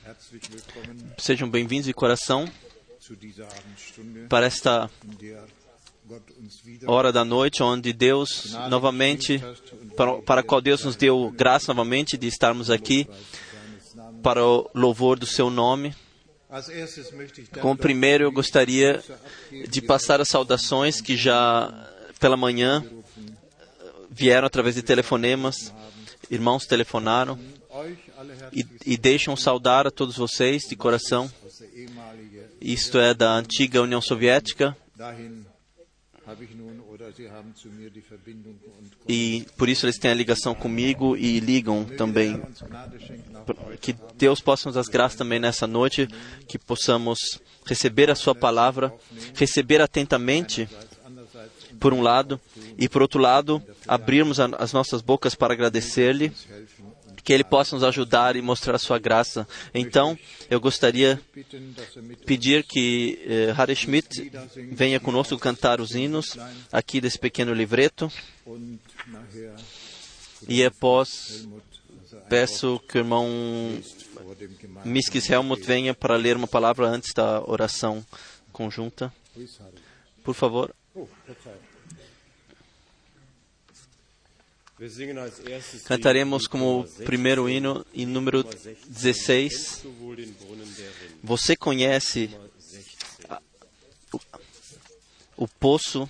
Sejam bem-vindos de coração para esta hora da noite, onde Deus novamente, para a qual Deus nos deu graça novamente de estarmos aqui para o louvor do seu nome. Como primeiro, eu gostaria de passar as saudações que já pela manhã vieram através de telefonemas. Irmãos telefonaram e deixam saudar a todos vocês de coração. Isto é da antiga União Soviética. E por isso eles têm a ligação comigo e ligam também. Que Deus possa nos dar graças também nessa noite, que possamos receber a sua palavra, receber atentamente, por um lado, e por outro lado, abrirmos as nossas bocas para agradecer-lhe, que Ele possa nos ajudar e mostrar a sua graça. Então, eu gostaria de pedir que Harry Schmidt venha conosco cantar os hinos aqui desse pequeno livreto. E após, peço que o irmão Miskis Helmut venha para ler uma palavra antes da oração conjunta. Por favor. Cantaremos como primeiro hino, em número 16. Você conhece o poço?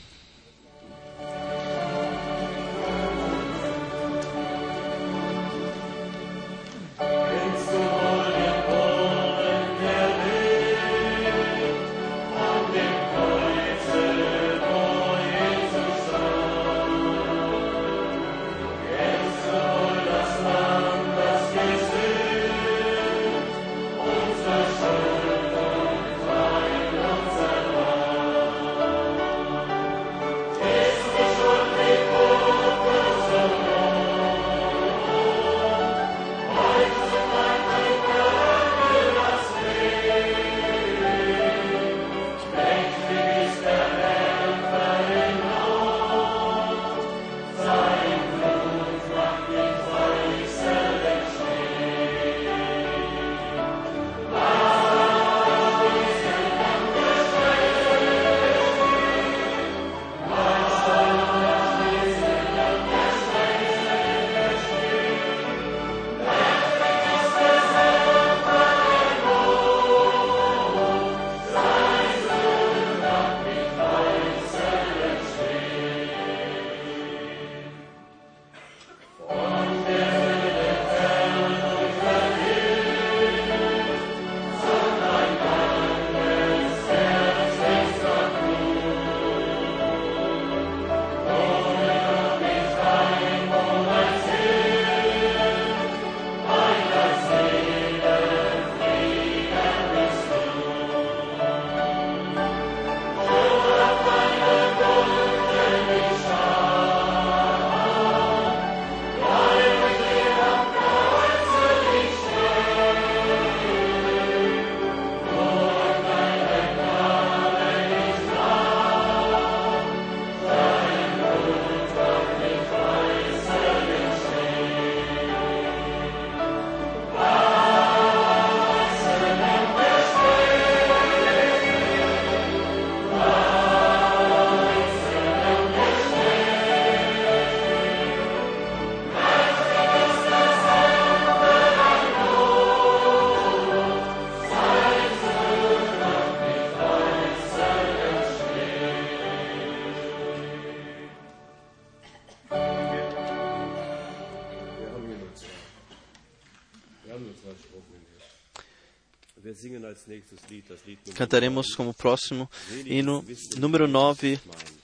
Cantaremos como próximo hino número 9.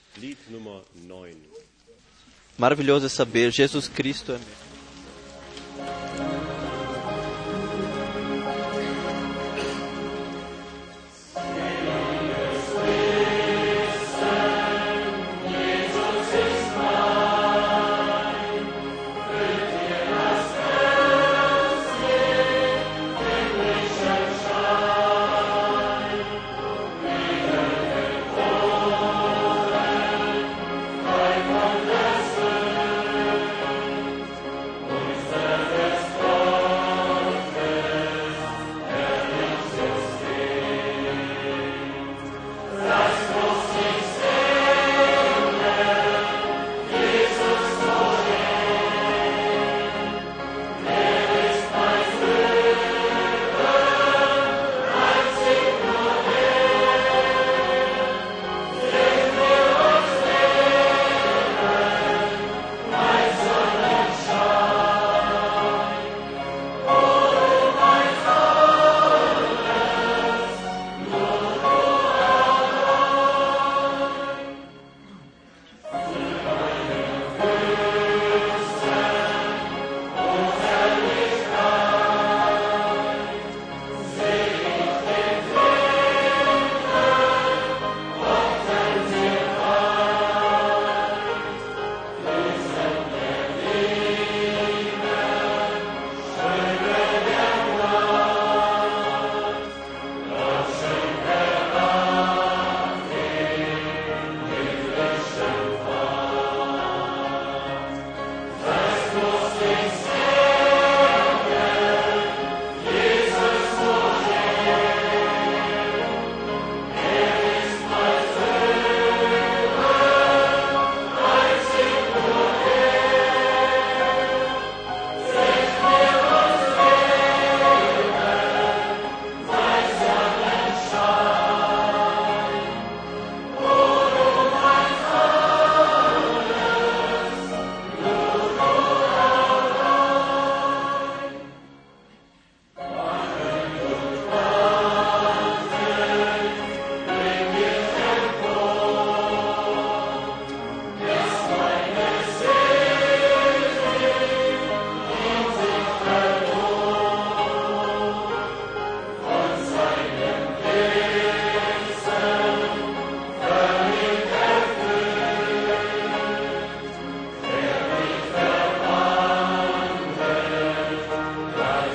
Maravilhoso é saber, Jesus Cristo é meu.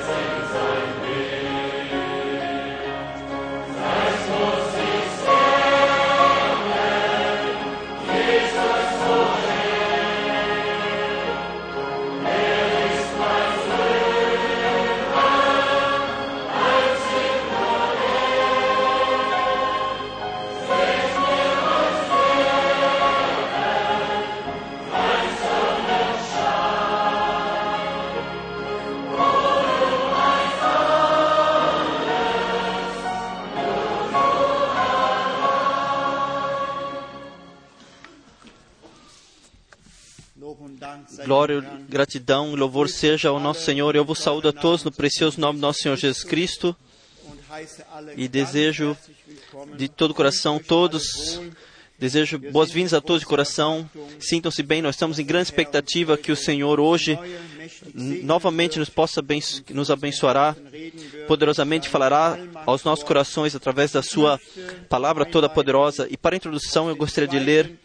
Glória, gratidão, louvor seja ao nosso Senhor. Eu vos saúdo a todos no precioso nome do nosso Senhor Jesus Cristo e desejo de todo o coração desejo boas-vindas a todos de coração. Sintam-se bem, nós estamos em grande expectativa que o Senhor hoje novamente nos abençoará, poderosamente falará aos nossos corações através da sua palavra toda poderosa. E para a introdução eu gostaria de ler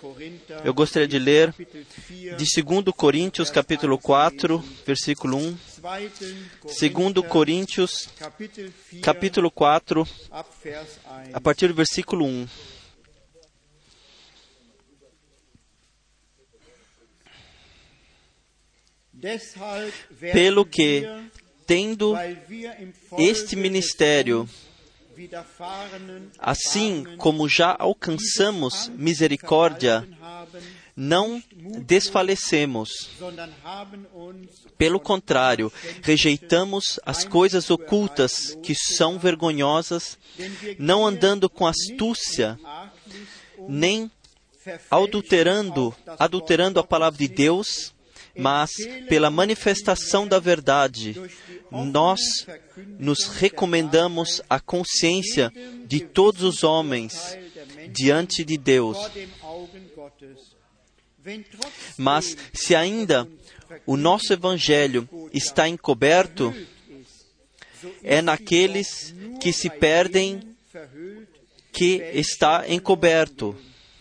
de 2 Coríntios capítulo 4, versículo 1. 2 Coríntios capítulo 4, a partir do versículo 1. Pelo que, tendo este ministério, assim como já alcançamos misericórdia, não desfalecemos. Pelo contrário, rejeitamos as coisas ocultas que são vergonhosas, não andando com astúcia, nem adulterando a palavra de Deus, mas pela manifestação da verdade, nós nos recomendamos à consciência de todos os homens diante de Deus. Mas se ainda o nosso Evangelho está encoberto, é naqueles que se perdem que está encoberto,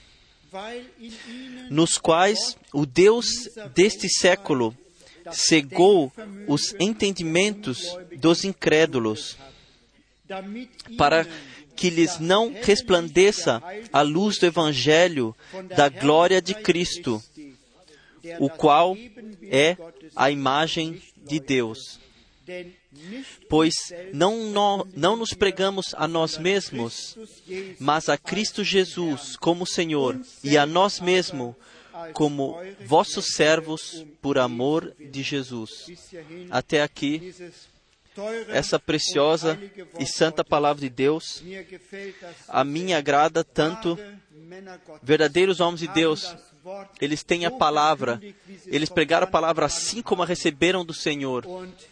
nos quais o Deus deste século cegou os entendimentos dos incrédulos, para que lhes não resplandeça a luz do Evangelho da glória de Cristo, o qual é a imagem de Deus. Pois não nos pregamos a nós mesmos, mas a Cristo Jesus como Senhor, e a nós mesmos como vossos servos por amor de Jesus. Até aqui, essa preciosa e santa palavra de Deus, a mim agrada tanto. Verdadeiros homens de Deus, eles têm a palavra, eles pregaram a palavra assim como a receberam do Senhor.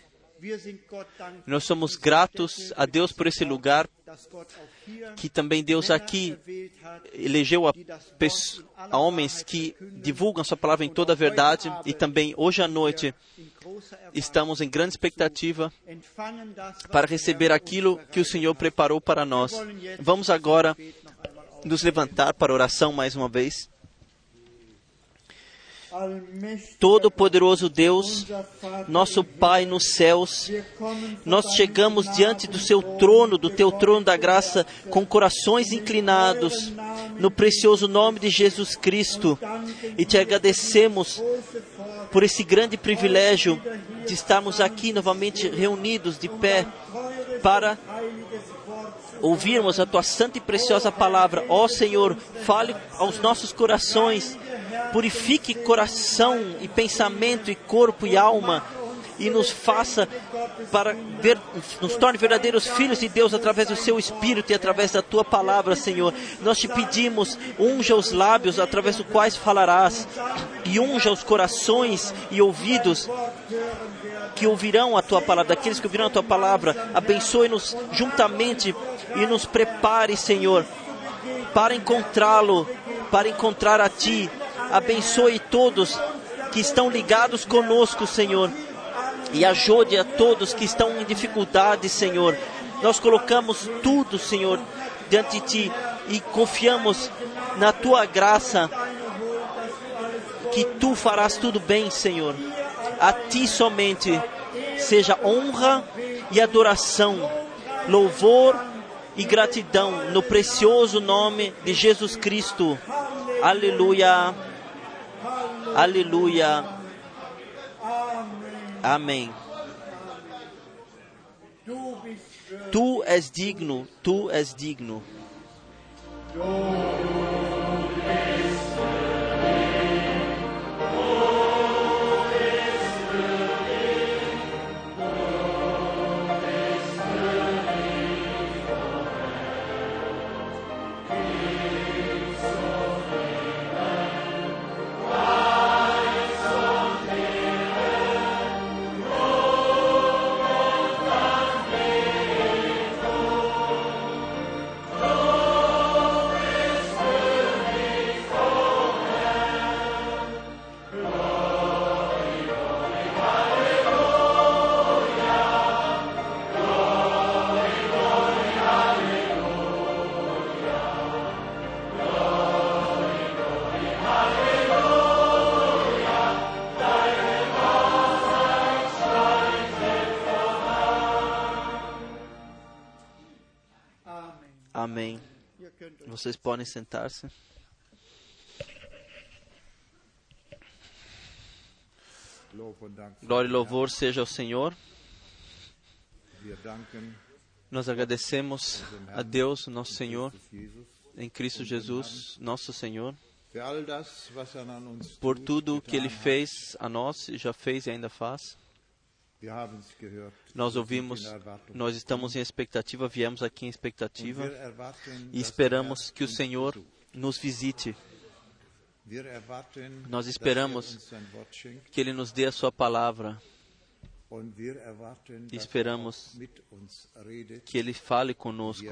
Nós somos gratos a Deus por esse lugar, que também Deus aqui elegeu a homens que divulgam sua palavra em toda a verdade, e também hoje à noite estamos em grande expectativa para receber aquilo que o Senhor preparou para nós. Vamos agora nos levantar para a oração mais uma vez. Todo-Poderoso Deus, nosso Pai nos céus, nós chegamos diante do Seu trono, do Teu trono da graça, com corações inclinados, no precioso nome de Jesus Cristo, e Te agradecemos por esse grande privilégio de estarmos aqui novamente reunidos de pé, para ouvirmos a Tua santa e preciosa palavra. Ó Senhor, fale aos nossos corações, purifique coração e pensamento e corpo e alma, e nos faça nos torne verdadeiros filhos de Deus através do Seu Espírito e através da Tua palavra, Senhor. Nós Te pedimos, unja os lábios através dos quais falarás, e unja os corações e ouvidos que ouvirão a Tua palavra, daqueles que ouvirão a Tua palavra. Abençoe-nos juntamente e nos prepare, Senhor, para encontrá-lo, para encontrar a Ti. Abençoe todos que estão ligados conosco, Senhor, e ajude a todos que estão em dificuldade, Senhor. Nós colocamos tudo, Senhor, diante de Ti e confiamos na Tua graça, que Tu farás tudo bem, Senhor. A Ti somente seja honra e adoração, louvor e gratidão no precioso nome de Jesus Cristo. Aleluia. Aleluia. Amém. Tu és digno, tu és digno. Amém. Vocês podem sentar-se. Glória e louvor seja ao Senhor. Nós agradecemos a Deus, nosso Senhor, em Cristo Jesus, nosso Senhor, por tudo o que Ele fez a nós, já fez e ainda faz. Nós ouvimos, nós estamos em expectativa, viemos aqui em expectativa e esperamos que o Senhor nos visite. Nós esperamos que Ele nos dê a Sua palavra. E esperamos que Ele fale conosco,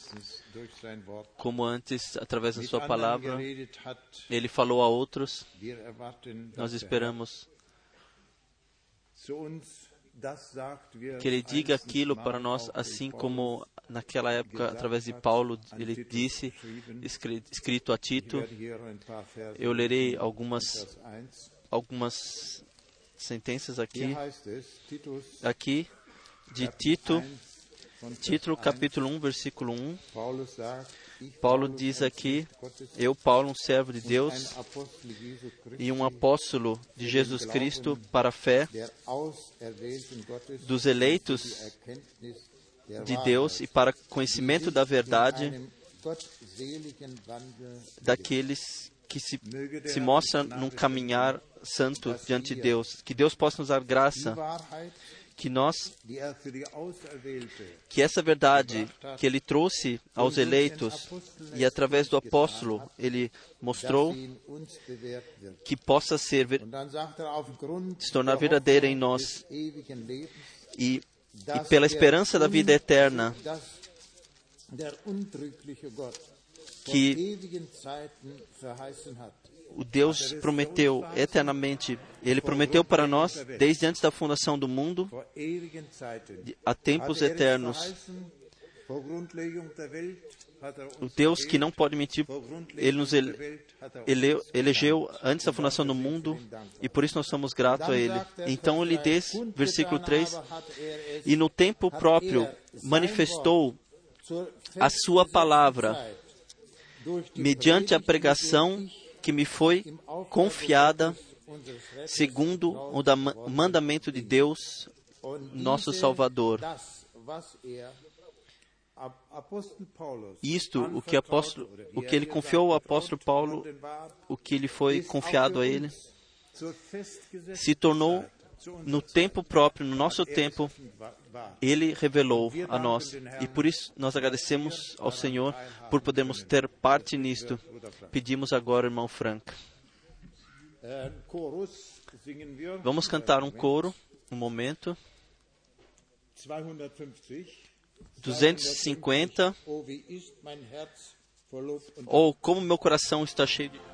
como antes, através da Sua palavra, Ele falou a outros. Nós esperamos que Ele diga aquilo para nós, assim como naquela época, através de Paulo, Ele disse, escrito a Tito. Eu lerei algumas sentenças aqui de Tito, capítulo 1, versículo 1. Paulo diz aqui: eu, Paulo, um servo de Deus e um apóstolo de Jesus Cristo para a fé dos eleitos de Deus e para conhecimento da verdade daqueles que se mostram num caminhar santo diante de Deus. Que Deus possa nos dar graça, que essa verdade que Ele trouxe aos eleitos e através do apóstolo Ele mostrou que possa se tornar verdadeira em nós e pela esperança da vida eterna que o Deus prometeu eternamente. Ele prometeu para nós, desde antes da fundação do mundo, há tempos eternos. O Deus que não pode mentir, Ele nos elegeu antes da fundação do mundo e por isso nós somos gratos a Ele. Então Ele diz, versículo 3, e no tempo próprio manifestou a Sua palavra, mediante a pregação que me foi confiada, segundo o mandamento de Deus, nosso Salvador. Isto, o que ele confiou ao apóstolo Paulo, o que lhe foi confiado a ele, se tornou no tempo próprio, no nosso tempo, Ele revelou a nós. E por isso nós agradecemos ao Senhor por podermos ter parte nisto. Pedimos agora, irmão Frank. Vamos cantar um coro, um momento. 250. Ou como meu coração está cheio de...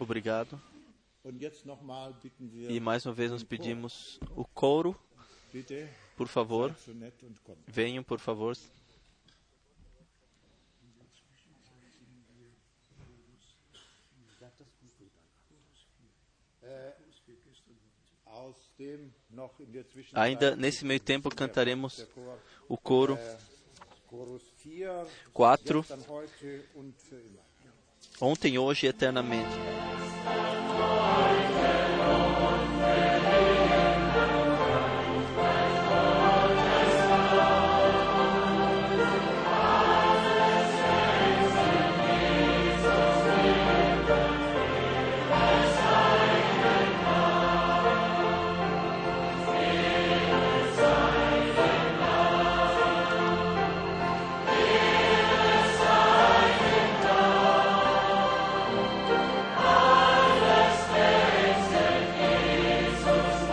Obrigado. Und jetzt nochmal bitten wir, E mais uma vez nós pedimos o coro, bitte, por favor. seid so nett und kommt. Venham, por favor. Aus dem noch in der Zwischenzeit Ainda nesse meio tempo cantaremos der Chor, o coro Chorus 4, 4, dann heute und für immer. ontem, hoje e eternamente. Alles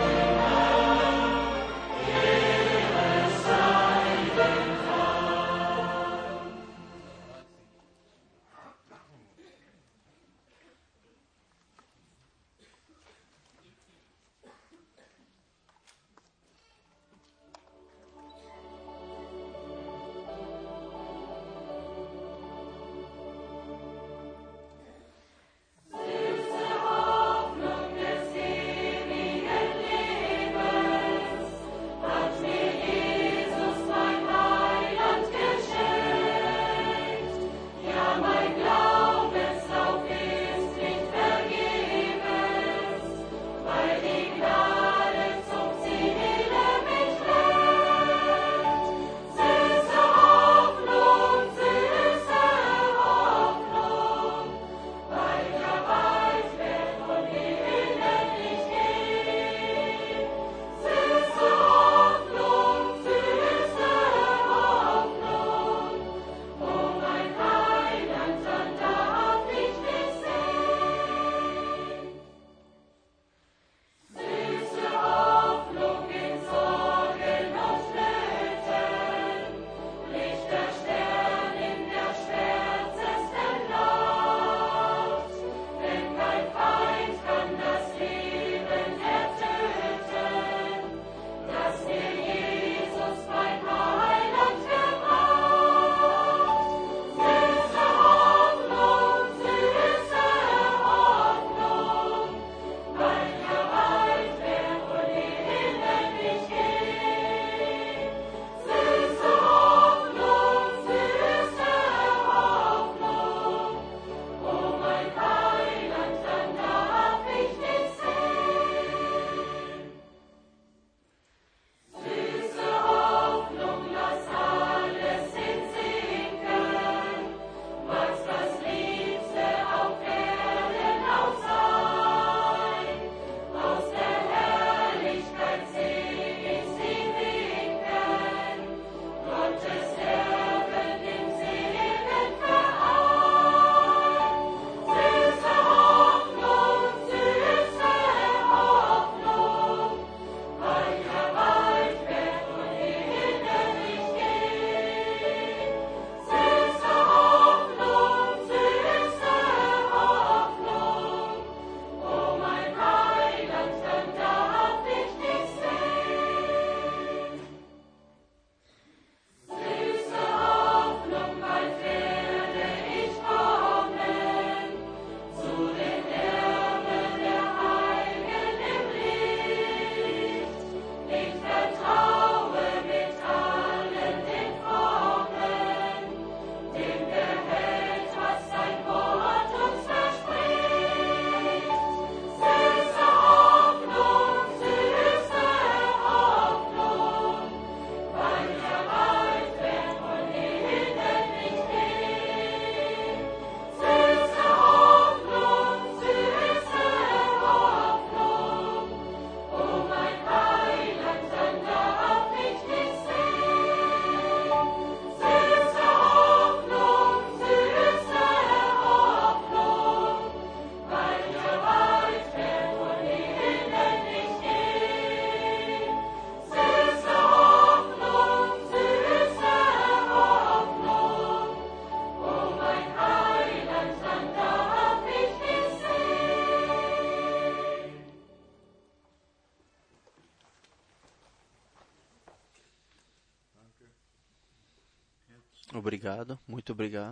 obrigado, muito obrigado.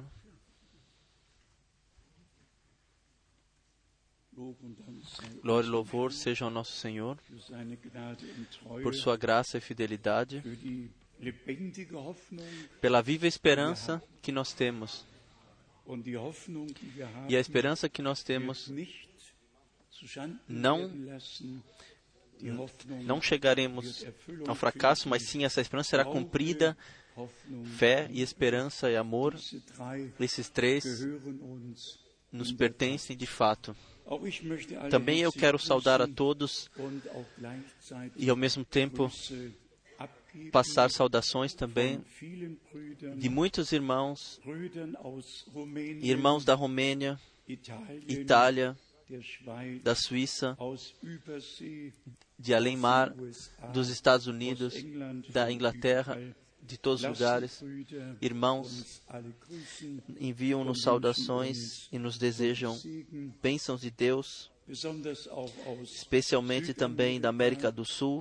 Glória e louvor seja ao nosso Senhor por sua graça e fidelidade, pela viva esperança que nós temos. E a esperança que nós temos não chegaremos ao fracasso, mas sim essa esperança será cumprida. Fé e esperança e amor, esses três nos pertencem de fato. Também eu quero saudar a todos e ao mesmo tempo passar saudações também de muitos irmãos da Romênia, Itália, da Suíça, de além-mar, dos Estados Unidos, da Inglaterra, de todos os lugares. Irmãos, enviam-nos saudações e nos desejam bênçãos de Deus, especialmente também da América do Sul,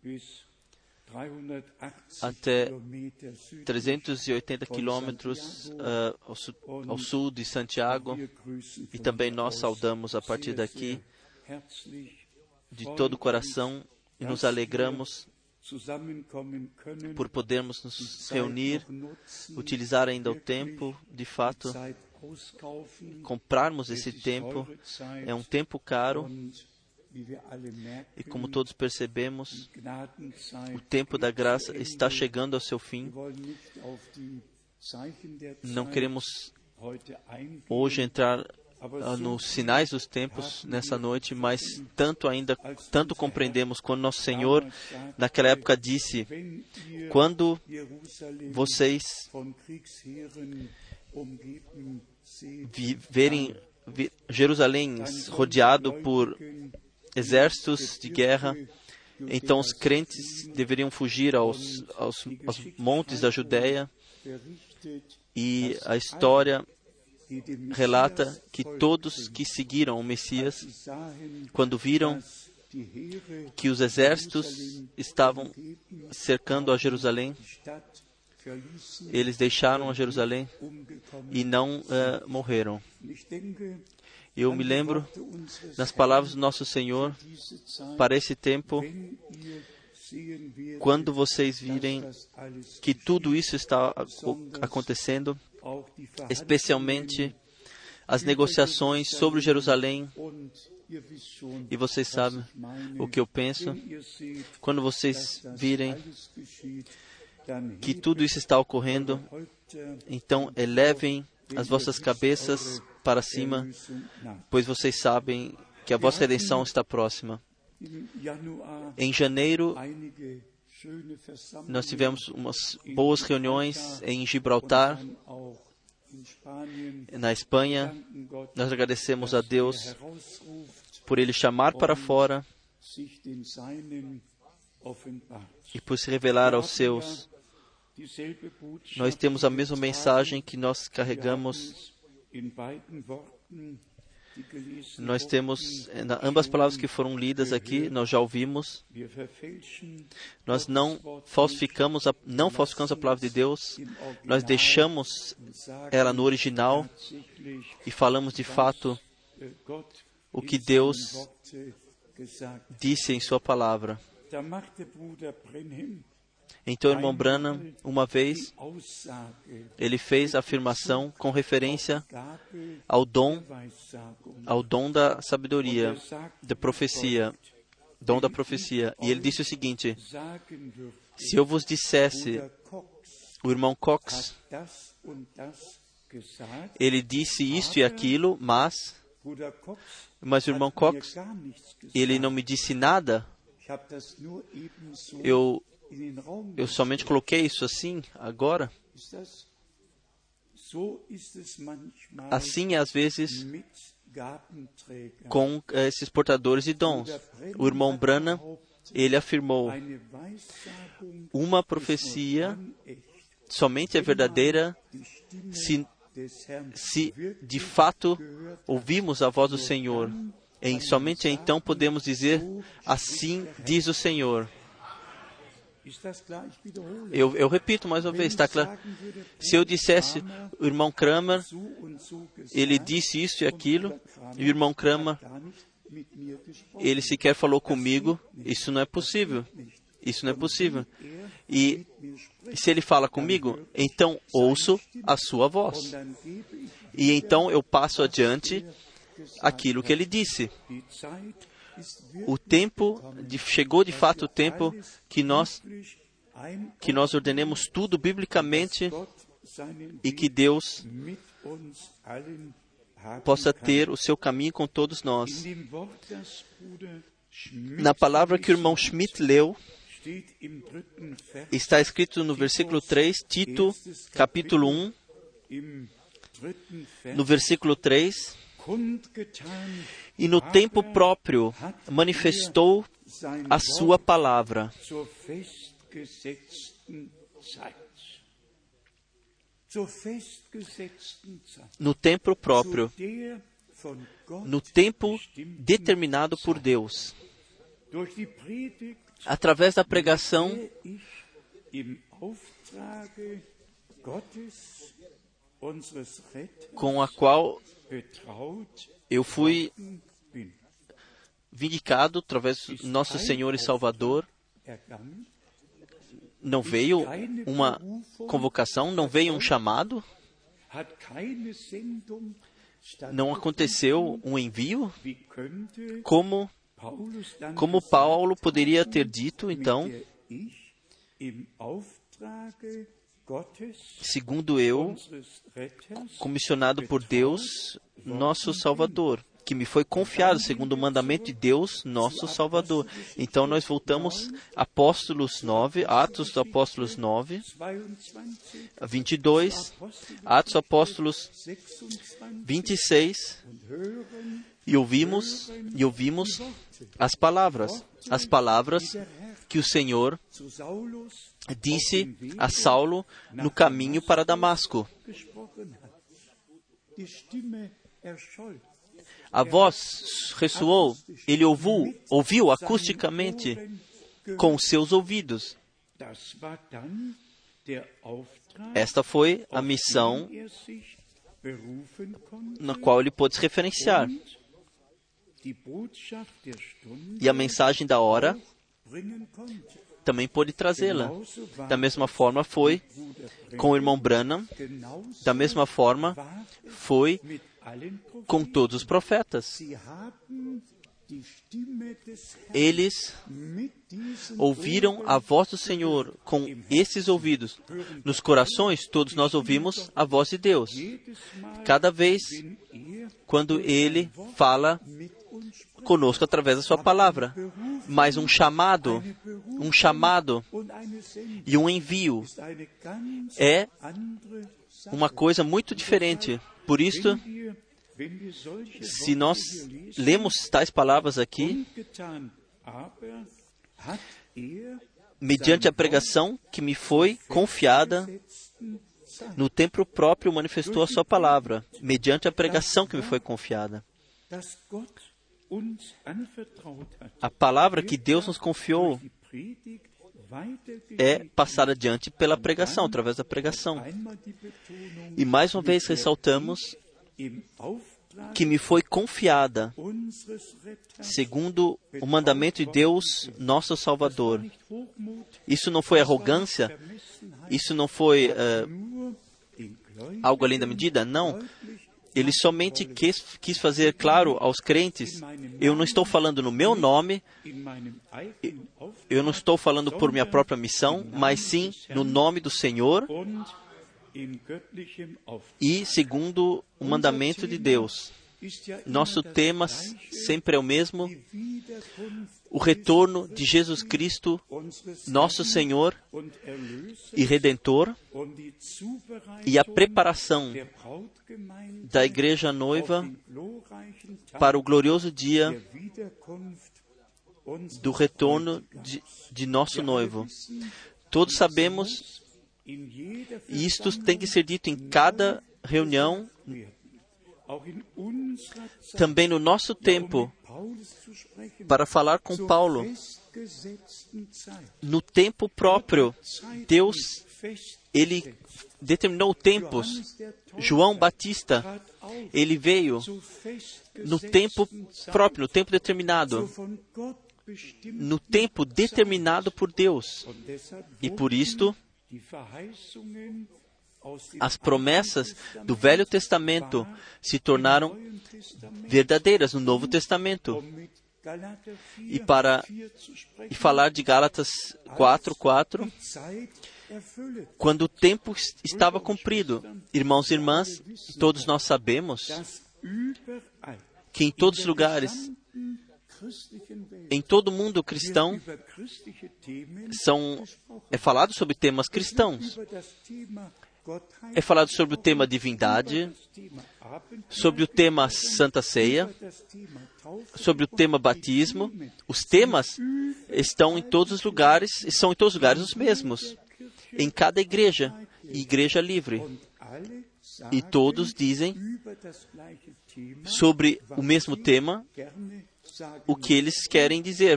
até 380 quilômetros ao sul de Santiago. E também nós saudamos a partir daqui de todo o coração e nos alegramos por podermos nos reunir, utilizar ainda o tempo, de fato, comprarmos esse tempo. É um tempo caro e, como todos percebemos, o tempo da graça está chegando ao seu fim. Não queremos hoje entrar nos sinais dos tempos nessa noite, mas tanto compreendemos quando nosso Senhor naquela época disse: quando vocês verem Jerusalém rodeado por exércitos de guerra, então os crentes deveriam fugir aos montes da Judéia. E a história relata que todos que seguiram o Messias, quando viram que os exércitos estavam cercando a Jerusalém, eles deixaram a Jerusalém e não morreram. Eu me lembro das palavras do nosso Senhor para esse tempo: quando vocês virem que tudo isso está acontecendo, especialmente as negociações sobre Jerusalém, e vocês sabem o que eu penso, quando vocês virem que tudo isso está ocorrendo, então elevem as vossas cabeças para cima, pois vocês sabem que a vossa redenção está próxima. Em janeiro, nós tivemos umas boas reuniões em Gibraltar, na Espanha. Nós agradecemos a Deus por Ele chamar para fora e por se revelar aos seus. Nós temos a mesma mensagem que nós carregamos. Nós temos ambas palavras que foram lidas aqui, nós já ouvimos. Nós não falsificamos a palavra de Deus, nós deixamos ela no original e falamos de fato o que Deus disse em sua palavra. Então, o irmão Branham, uma vez, ele fez a afirmação com referência ao dom da sabedoria, da profecia, dom da profecia. E ele disse o seguinte: se eu vos dissesse, o irmão Cox, ele disse isto e aquilo, mas o irmão Cox, ele não me disse nada, eu somente coloquei isso assim, agora. Assim, às vezes, com esses portadores de dons. O irmão Branham, ele afirmou: uma profecia somente é verdadeira se de fato ouvimos a voz do Senhor. Somente então podemos dizer: assim diz o Senhor. Eu repito mais uma vez, está claro? Se eu dissesse, o irmão Kramer, ele disse isso e aquilo, e o irmão Kramer, ele sequer falou comigo, isso não é possível. Isso não é possível. E se ele fala comigo, então ouço a sua voz. E então eu passo adiante aquilo que ele disse. O tempo, chegou de fato o tempo que nós ordenemos tudo biblicamente e que Deus possa ter o seu caminho com todos nós. Na palavra que o irmão Schmidt leu, está escrito no versículo 3, Tito, capítulo 1, no versículo 3, e no tempo próprio manifestou a sua palavra. No tempo próprio, no tempo determinado por Deus, através da pregação com a qual eu fui vindicado através do nosso Senhor e Salvador. Não veio uma convocação, não veio um chamado, não aconteceu um envio. Como Paulo poderia ter dito, então, segundo eu, comissionado por Deus, nosso Salvador, que me foi confiado segundo o mandamento de Deus, nosso Salvador. Então nós voltamos Apóstolos 9, Atos dos Apóstolos 9, 22, Atos Apóstolos 26, e ouvimos as palavras que o Senhor disse a Saulo no caminho para Damasco. A voz ressoou, ele ouviu acusticamente com os seus ouvidos. Esta foi a missão na qual ele pôde se referenciar. E a mensagem da hora também pôde trazê-la. Da mesma forma foi com o irmão Branham, da mesma forma foi com todos os profetas. Eles ouviram a voz do Senhor com esses ouvidos. Nos corações, todos nós ouvimos a voz de Deus. Cada vez, quando Ele fala conosco através da sua palavra. Mas um chamado e um envio é uma coisa muito diferente. Por isso, se nós lemos tais palavras aqui, mediante a pregação que me foi confiada, no tempo próprio manifestou a sua palavra, mediante a pregação que me foi confiada. A palavra que Deus nos confiou é passada adiante pela pregação, através da pregação. E mais uma vez ressaltamos que me foi confiada, segundo o mandamento de Deus, nosso Salvador. Isso não foi arrogância? Isso não foi algo além da medida? Não. Ele somente quis fazer claro aos crentes, eu não estou falando no meu nome, eu não estou falando por minha própria missão, mas sim no nome do Senhor e segundo o mandamento de Deus. Nosso tema sempre é o mesmo, o retorno de Jesus Cristo, nosso Senhor e Redentor, e a preparação da igreja noiva para o glorioso dia do retorno de nosso noivo. Todos sabemos, e isto tem que ser dito em cada reunião, também no nosso tempo, para falar com Paulo, no tempo próprio, Deus, Ele determinou tempos. João Batista, ele veio no tempo próprio, no tempo determinado, no tempo determinado por Deus. E por isto, as promessas do Velho Testamento se tornaram verdadeiras no Novo Testamento. E falar de Gálatas 4:4, quando o tempo estava cumprido. Irmãos e irmãs, todos nós sabemos que em todos os lugares, em todo o mundo cristão, é falado sobre temas cristãos. É falado sobre o tema divindade, sobre o tema Santa Ceia, sobre o tema batismo. Os temas estão em todos os lugares, e são em todos os lugares os mesmos. Em cada igreja, igreja livre. E todos dizem sobre o mesmo tema o que eles querem dizer,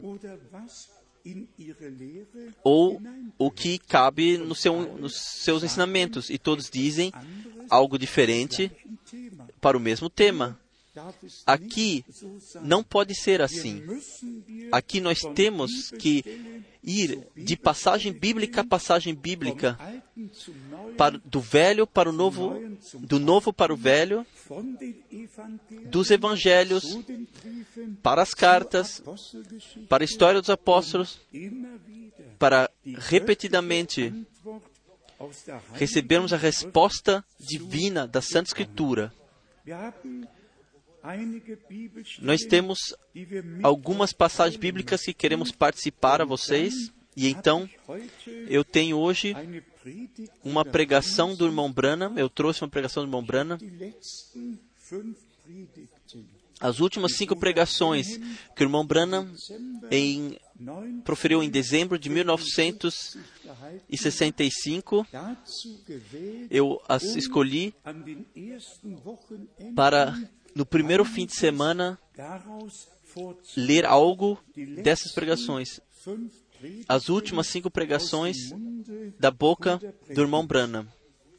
ou o que cabe nos seus ensinamentos. E todos dizem algo diferente para o mesmo tema. Aqui não pode ser assim. Aqui nós temos que ir de passagem bíblica a passagem bíblica, do velho para o novo, do novo para o velho, dos evangelhos para as cartas, para a história dos apóstolos, para repetidamente recebermos a resposta divina da Santa Escritura. Nós temos algumas passagens bíblicas que queremos participar a vocês, e então eu tenho hoje uma pregação do irmão Branham. Eu trouxe uma pregação do irmão Branham. As últimas 5 pregações que o irmão Branham proferiu em dezembro de 1965, eu as escolhi para, no primeiro fim de semana, ler algo dessas pregações. As últimas 5 pregações da boca do irmão Branham.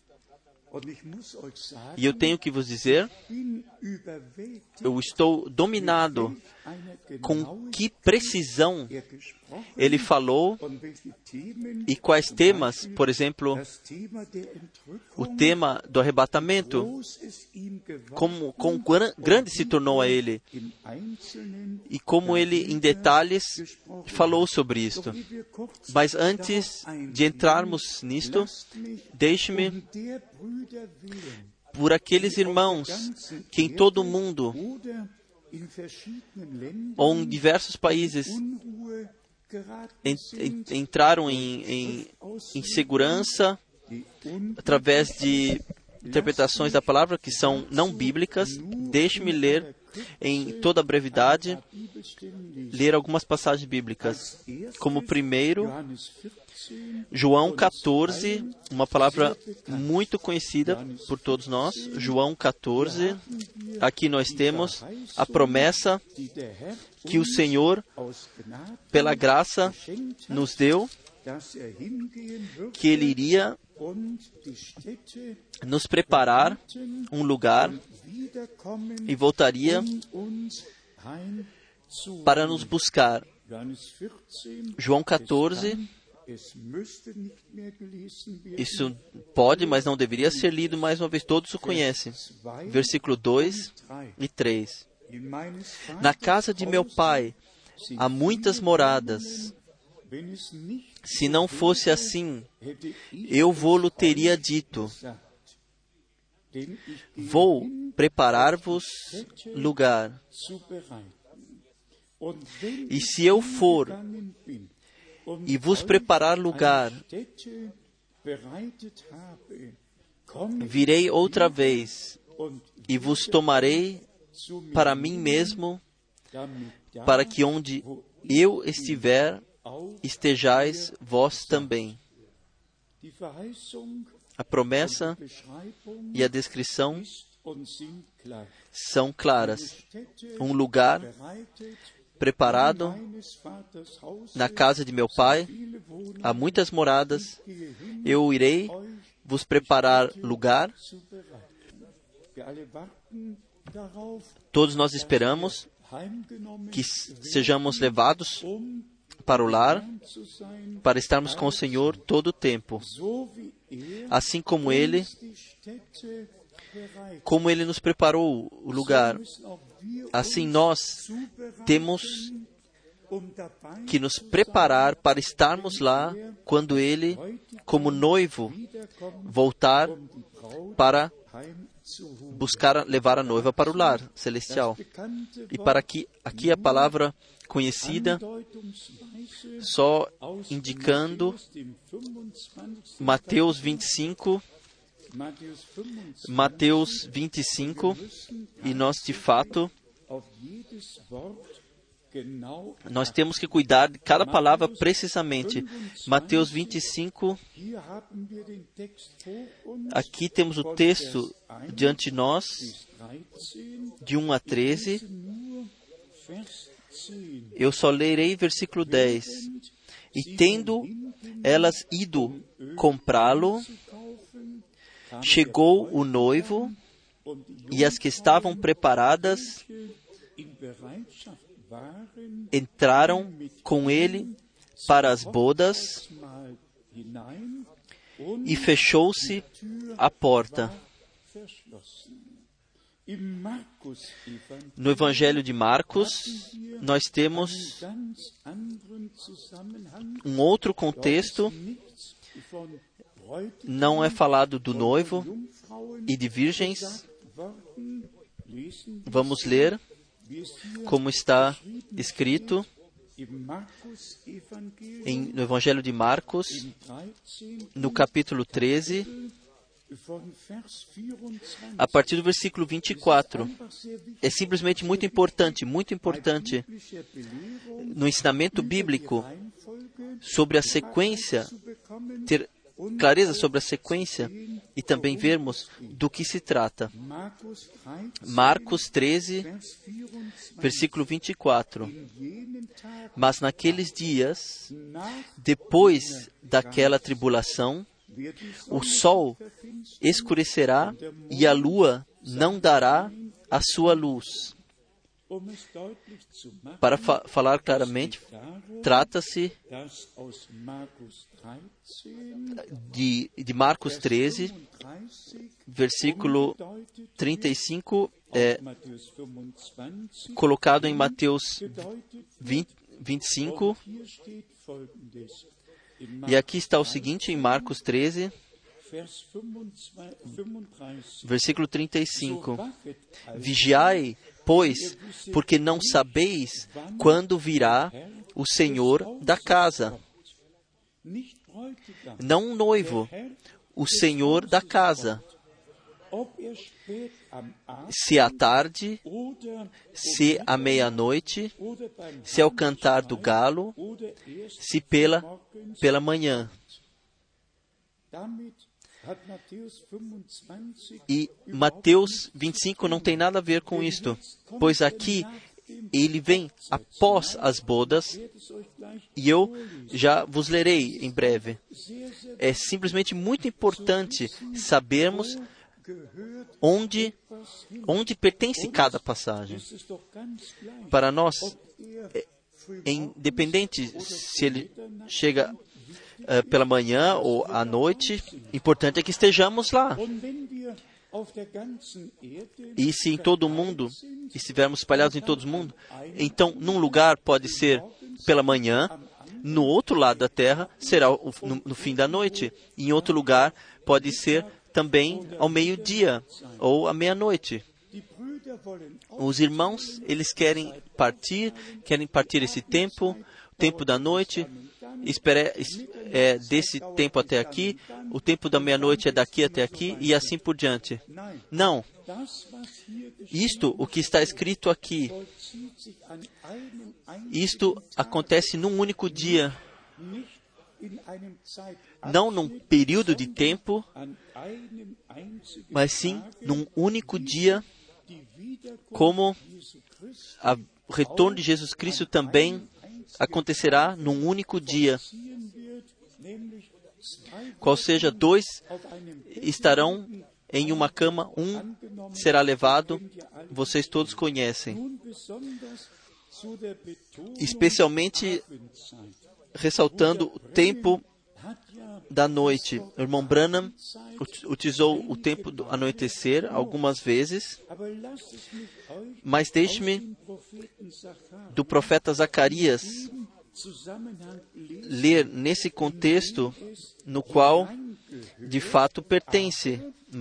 E eu tenho que vos dizer, eu estou dominado com que precisão ele falou e quais temas. Por exemplo, o tema do arrebatamento, quão grande se tornou a ele, e como ele, em detalhes, falou sobre isto. Mas antes de entrarmos nisto, deixe-me, por aqueles irmãos que em todo o mundo, ou em diversos países, entraram em insegurança através de interpretações da palavra que são não bíblicas, deixe-me ler em toda a brevidade, ler algumas passagens bíblicas. Como primeiro, João 14, uma palavra muito conhecida por todos nós. João 14, aqui nós temos a promessa que o Senhor, pela graça, nos deu, que Ele iria nos preparar um lugar e voltaria para nos buscar. João 14, isso pode, mas não deveria ser lido mais uma vez, todos o conhecem. Versículo 2 e 3. Na casa de meu Pai há muitas moradas. Se não fosse assim, eu vou-lo teria dito. Vou preparar-vos lugar. E se eu for e vos preparar lugar, virei outra vez e vos tomarei para mim mesmo, para que onde eu estiver, estejais vós também. A promessa e a descrição são claras. Um lugar preparado na casa de meu Pai. Há muitas moradas. Eu irei vos preparar lugar. Todos nós esperamos que sejamos levados para o lar, para estarmos com o Senhor todo o tempo. Assim como Ele nos preparou o lugar, assim nós temos que nos preparar para estarmos lá quando Ele, como noivo, voltar para buscar levar a noiva para o lar celestial. E para aqui a palavra conhecida, só indicando Mateus 25, e nós de fato nós temos que cuidar de cada palavra precisamente. Mateus 25, aqui temos o texto diante de nós, de 1 a 13. Eu só lerei versículo 10. E tendo elas ido comprá-lo, chegou o noivo, e as que estavam preparadas entraram com ele para as bodas, e fechou-se a porta. No Evangelho de Marcos, nós temos um outro contexto. Não é falado do noivo e de virgens. Vamos ler como está escrito no Evangelho de Marcos, no capítulo 13, a partir do versículo 24. É simplesmente muito importante no ensinamento bíblico sobre a sequência, ter clareza sobre a sequência e também vermos do que se trata. Marcos 13, versículo 24. Mas naqueles dias, depois daquela tribulação, o sol escurecerá e a lua não dará a sua luz. Para falar claramente, trata-se de Marcos 13, versículo 35, colocado em Mateus 25. E aqui está o seguinte, em Marcos 13, versículo 35. Vigiai, pois, porque não sabeis quando virá o Senhor da casa. Não o noivo, o Senhor da casa. Se à tarde, se à meia-noite, se ao cantar do galo, se pela manhã. E Mateus 25 não tem nada a ver com isto, pois aqui ele vem após as bodas, e eu já vos lerei em breve. É simplesmente muito importante sabermos onde pertence cada passagem. Para nós, é independente se ele chega pela manhã ou à noite, importante é que estejamos lá. E se em todo o mundo, estivermos espalhados em todo o mundo, então num lugar pode ser pela manhã, no outro lado da terra será no fim da noite, e em outro lugar pode ser também ao meio-dia ou à meia-noite. Os irmãos, eles querem partir esse tempo da noite, desse tempo até aqui, o tempo da meia-noite é daqui até aqui, e assim por diante. Não. Isto, o que está escrito aqui, isto acontece num único dia, não num período de tempo, mas sim num único dia, como o retorno de Jesus Cristo também acontecerá num único dia, qual seja, 2 estarão em uma cama, um será levado, vocês todos conhecem. Especialmente ressaltando o tempo da noite. O irmão Branham utilizou o tempo do anoitecer algumas vezes, mas deixe-me do profeta Zacarias ler nesse contexto no qual de fato pertence,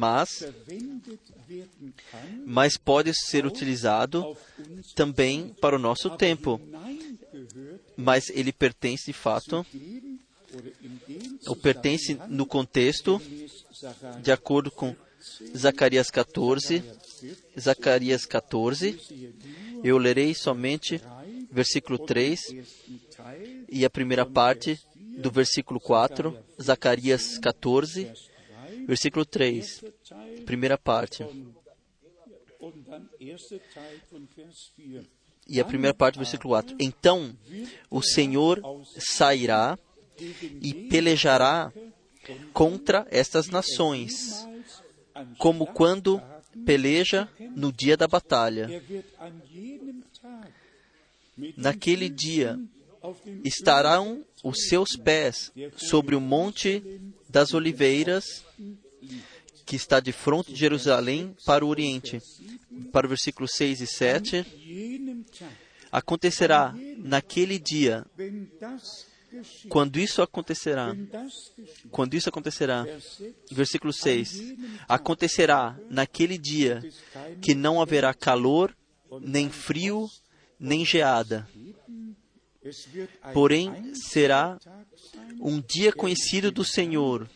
mas pode ser utilizado também para o nosso tempo. Mas ele pertence de fato, ou pertence no contexto, de acordo com Zacarias 14. Zacarias 14, eu lerei somente versículo 3 e a primeira parte do versículo 4, Zacarias 14, versículo 3, primeira parte. E a primeira parte do versículo 4. Então o Senhor sairá e pelejará contra estas nações, como quando peleja no dia da batalha. Naquele dia estarão os seus pés sobre o monte das oliveiras, que está de fronte de Jerusalém para o oriente. Para o versículo 6 e 7. Acontecerá naquele dia, quando isso acontecerá, versículo 6, acontecerá naquele dia que não haverá calor, nem frio, nem geada. Porém, será um dia conhecido do Senhor.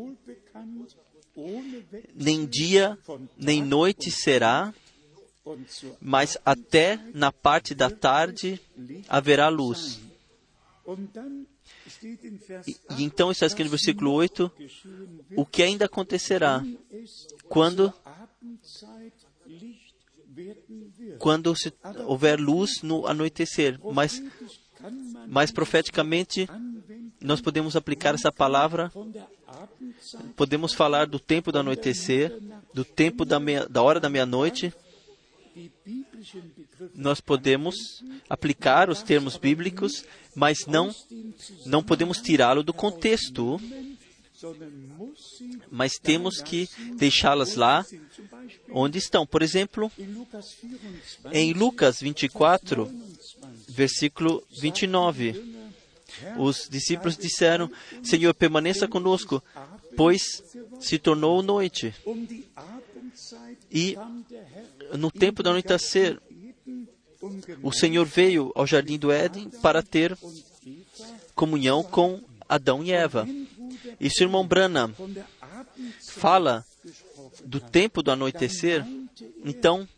Nem dia, nem noite será, mas até na parte da tarde haverá luz. E então está escrito no versículo 8, o que ainda acontecerá quando houver luz no anoitecer. Mas profeticamente, nós podemos aplicar essa palavra, podemos falar do tempo do anoitecer, do tempo da hora da meia-noite. Nós podemos aplicar os termos bíblicos, mas não podemos tirá-lo do contexto, mas temos que deixá-las lá onde estão. Por exemplo, em Lucas 24, versículo 29, os discípulos disseram: Senhor, permaneça conosco, pois se tornou noite. E no tempo do anoitecer, o Senhor veio ao jardim do Éden para ter comunhão com Adão e Eva. E se o irmão Branham fala do tempo do anoitecer, então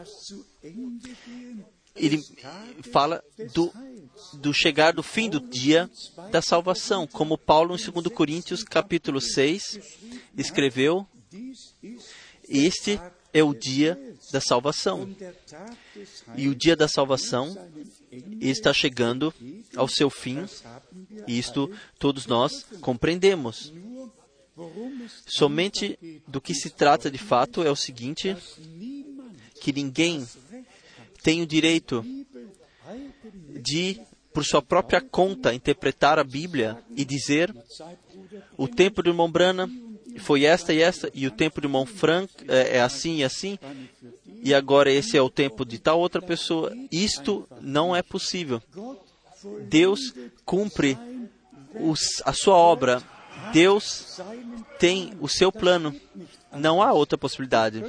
ele fala do chegar do fim do dia da salvação, como Paulo em 2 Coríntios capítulo 6 escreveu: este é o dia da salvação. E o dia da salvação está chegando ao seu fim. Isto todos nós compreendemos. Somente do que se trata de fato é o seguinte, que ninguém tem o direito de, por sua própria conta, interpretar a Bíblia e dizer: o tempo do irmão Branham foi esta e esta, e o tempo do irmão Frank é assim e assim, e agora esse é o tempo de tal outra pessoa. Isto não é possível. Deus cumpre a sua obra. Deus tem o seu plano. Não há outra possibilidade.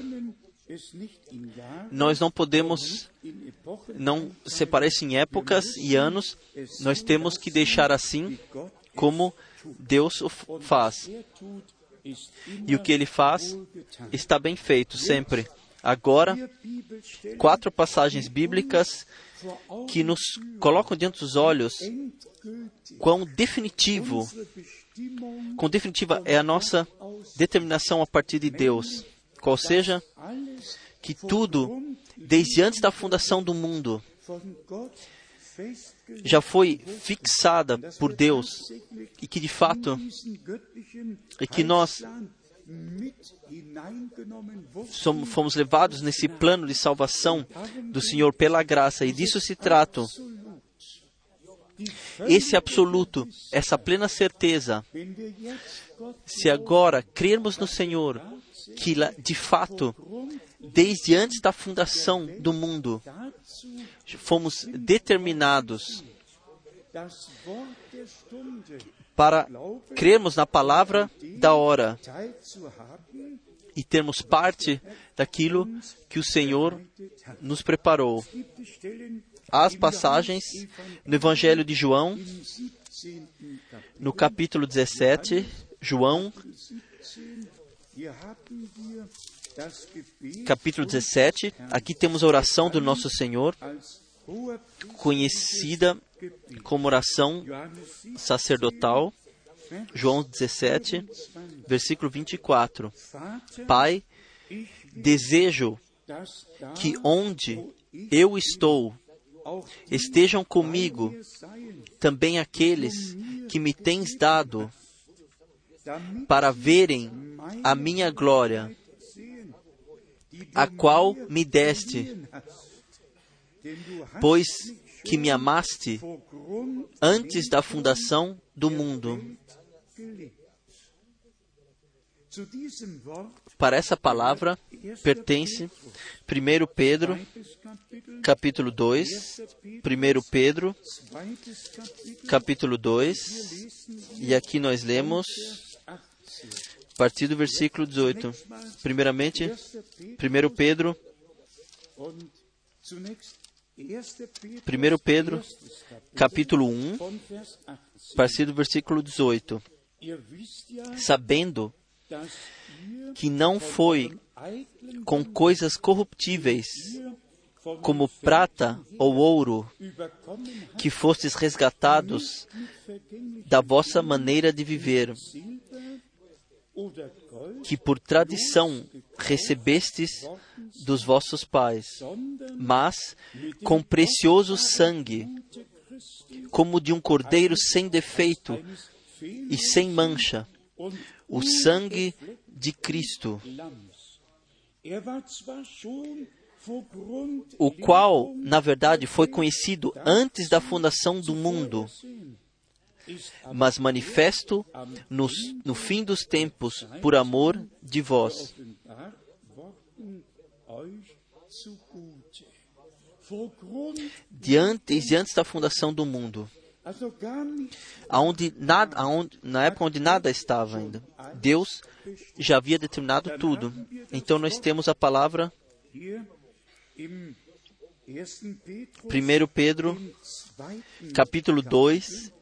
Nós não podemos separar isso em épocas e anos. Nós temos que deixar assim como Deus o faz. E o que Ele faz está bem feito sempre. Agora, 4 passagens bíblicas que nos colocam diante dos olhos quão definitiva é a nossa determinação a partir de Deus. Qual seja, que tudo, desde antes da fundação do mundo, já foi fixada por Deus e que de fato que nós fomos levados nesse plano de salvação do Senhor pela graça, e disso se trata. Esse absoluto, essa plena certeza, se agora crermos no Senhor, que de fato, desde antes da fundação do mundo, fomos determinados para crermos na palavra da hora e termos parte daquilo que o Senhor nos preparou. As passagens no Evangelho de João, no capítulo 17, João, capítulo 17, aqui temos a oração do nosso Senhor, conhecida como oração sacerdotal, João 17, versículo 24. Pai, desejo que onde eu estou, estejam comigo também aqueles que me tens dado, para verem a minha glória, a qual me deste, pois que me amaste antes da fundação do mundo. Para essa palavra pertence 1 Pedro, capítulo 2, 1 Pedro, capítulo 2, e aqui nós lemos a partir do versículo 18. Primeiramente, 1 Pedro, 1 Pedro, capítulo 1, a partir do versículo 18. Sabendo que não foi com coisas corruptíveis, como prata ou ouro, que fostes resgatados da vossa maneira de viver, que por tradição recebestes dos vossos pais, mas com precioso sangue, como de um cordeiro sem defeito e sem mancha, o sangue de Cristo, o qual, na verdade, foi conhecido antes da fundação do mundo, mas manifesto no fim dos tempos por amor de vós. Desde antes da fundação do mundo, na época onde nada estava ainda, Deus já havia determinado tudo. Então nós temos a palavra 1 Pedro, capítulo 2,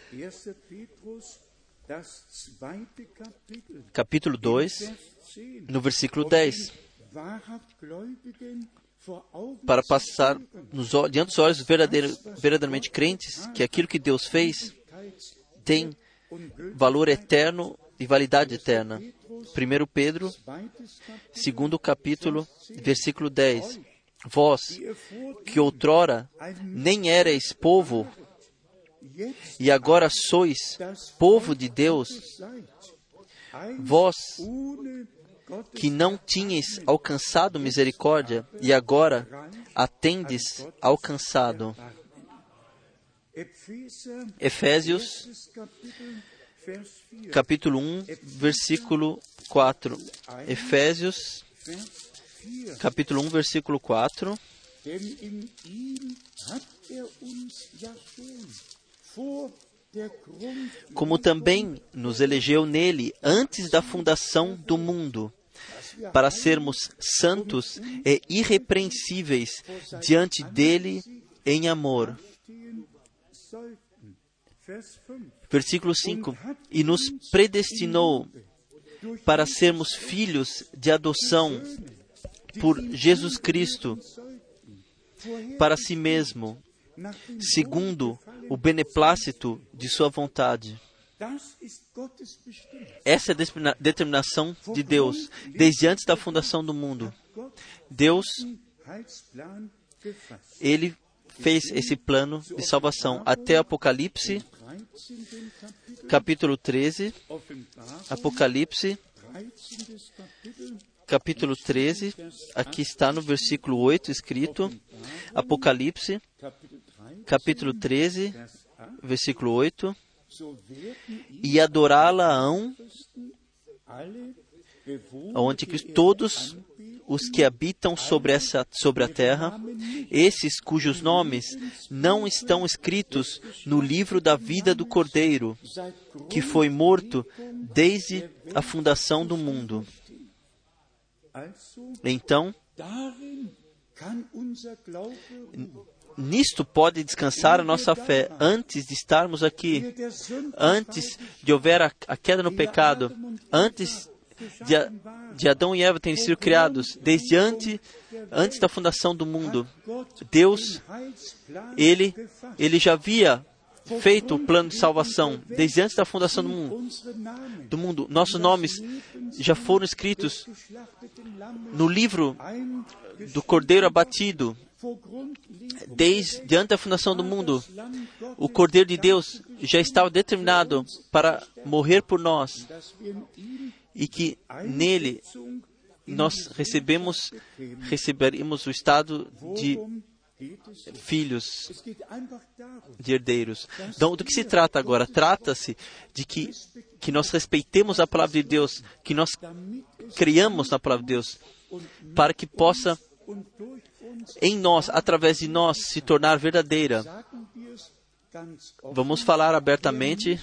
capítulo 2, no versículo 10. Para passar diante dos olhos verdadeiramente crentes que aquilo que Deus fez tem valor eterno e validade eterna. 1 Pedro, segundo capítulo, versículo 10. Vós, que outrora nem erais povo, e agora sois povo de Deus, vós que não tinhas alcançado misericórdia, e agora a tendes alcançado. Efésios, capítulo 1, versículo 4. Efésios, capítulo 1, versículo 4. Como também nos elegeu nele antes da fundação do mundo, para sermos santos e irrepreensíveis diante dele em amor. Versículo 5. E nos predestinou para sermos filhos de adoção por Jesus Cristo, para si mesmo, segundo o beneplácito de sua vontade. Essa é a determinação de Deus, desde antes da fundação do mundo. Deus, Ele fez esse plano de salvação. Até Apocalipse, capítulo 13. Apocalipse, capítulo 13. Aqui está no versículo 8 escrito. Apocalipse, capítulo 13, versículo 8. E adorá-la-ão ao anticristo todos os que habitam sobre a terra, esses cujos nomes não estão escritos no livro da vida do Cordeiro, que foi morto desde a fundação do mundo. Então, nisto pode descansar a nossa fé antes de estarmos aqui, antes de houver a queda no pecado, antes de Adão e Eva terem sido criados, desde antes da fundação do mundo. Deus, Ele já havia feito o plano de salvação, desde antes da fundação do mundo. Nossos nomes já foram escritos no livro do Cordeiro abatido, desde antes da fundação do mundo. O Cordeiro de Deus já estava determinado para morrer por nós, e que nele nós receberemos o estado de filhos, de herdeiros. Então, do que se trata agora? Trata-se de que nós respeitemos a palavra de Deus, que nós criamos na palavra de Deus, para que possa em nós, através de nós, se tornar verdadeira. Vamos falar abertamente.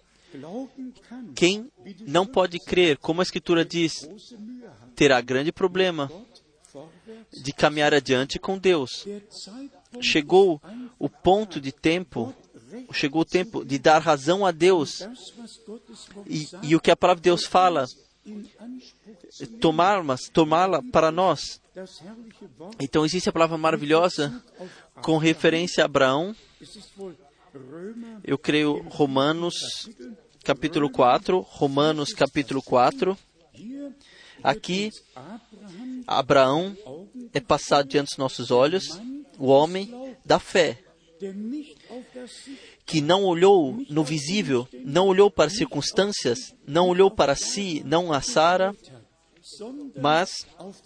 Quem não pode crer, como a Escritura diz, terá grande problema de caminhar adiante com Deus. Chegou o tempo de dar razão a Deus. E o que a palavra de Deus fala, tomá-la para nós. Então existe a palavra maravilhosa com referência a Abraão. Eu creio Romanos capítulo 4. Romanos capítulo 4. Aqui, Abraão é passado diante dos nossos olhos, o homem da fé, que não olhou no visível, não olhou para as circunstâncias, não olhou para si, não a Sara, mas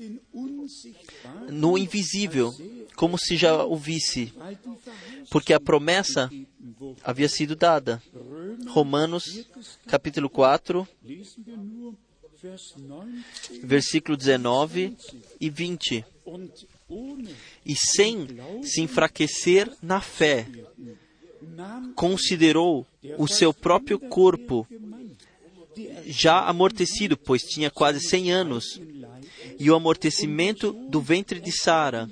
no invisível, como se já o visse, porque a promessa havia sido dada. Romanos, capítulo 4, versículo 19 e 20. E sem se enfraquecer na fé, considerou o seu próprio corpo já amortecido, pois tinha quase 100 anos, e o amortecimento do ventre de Sara.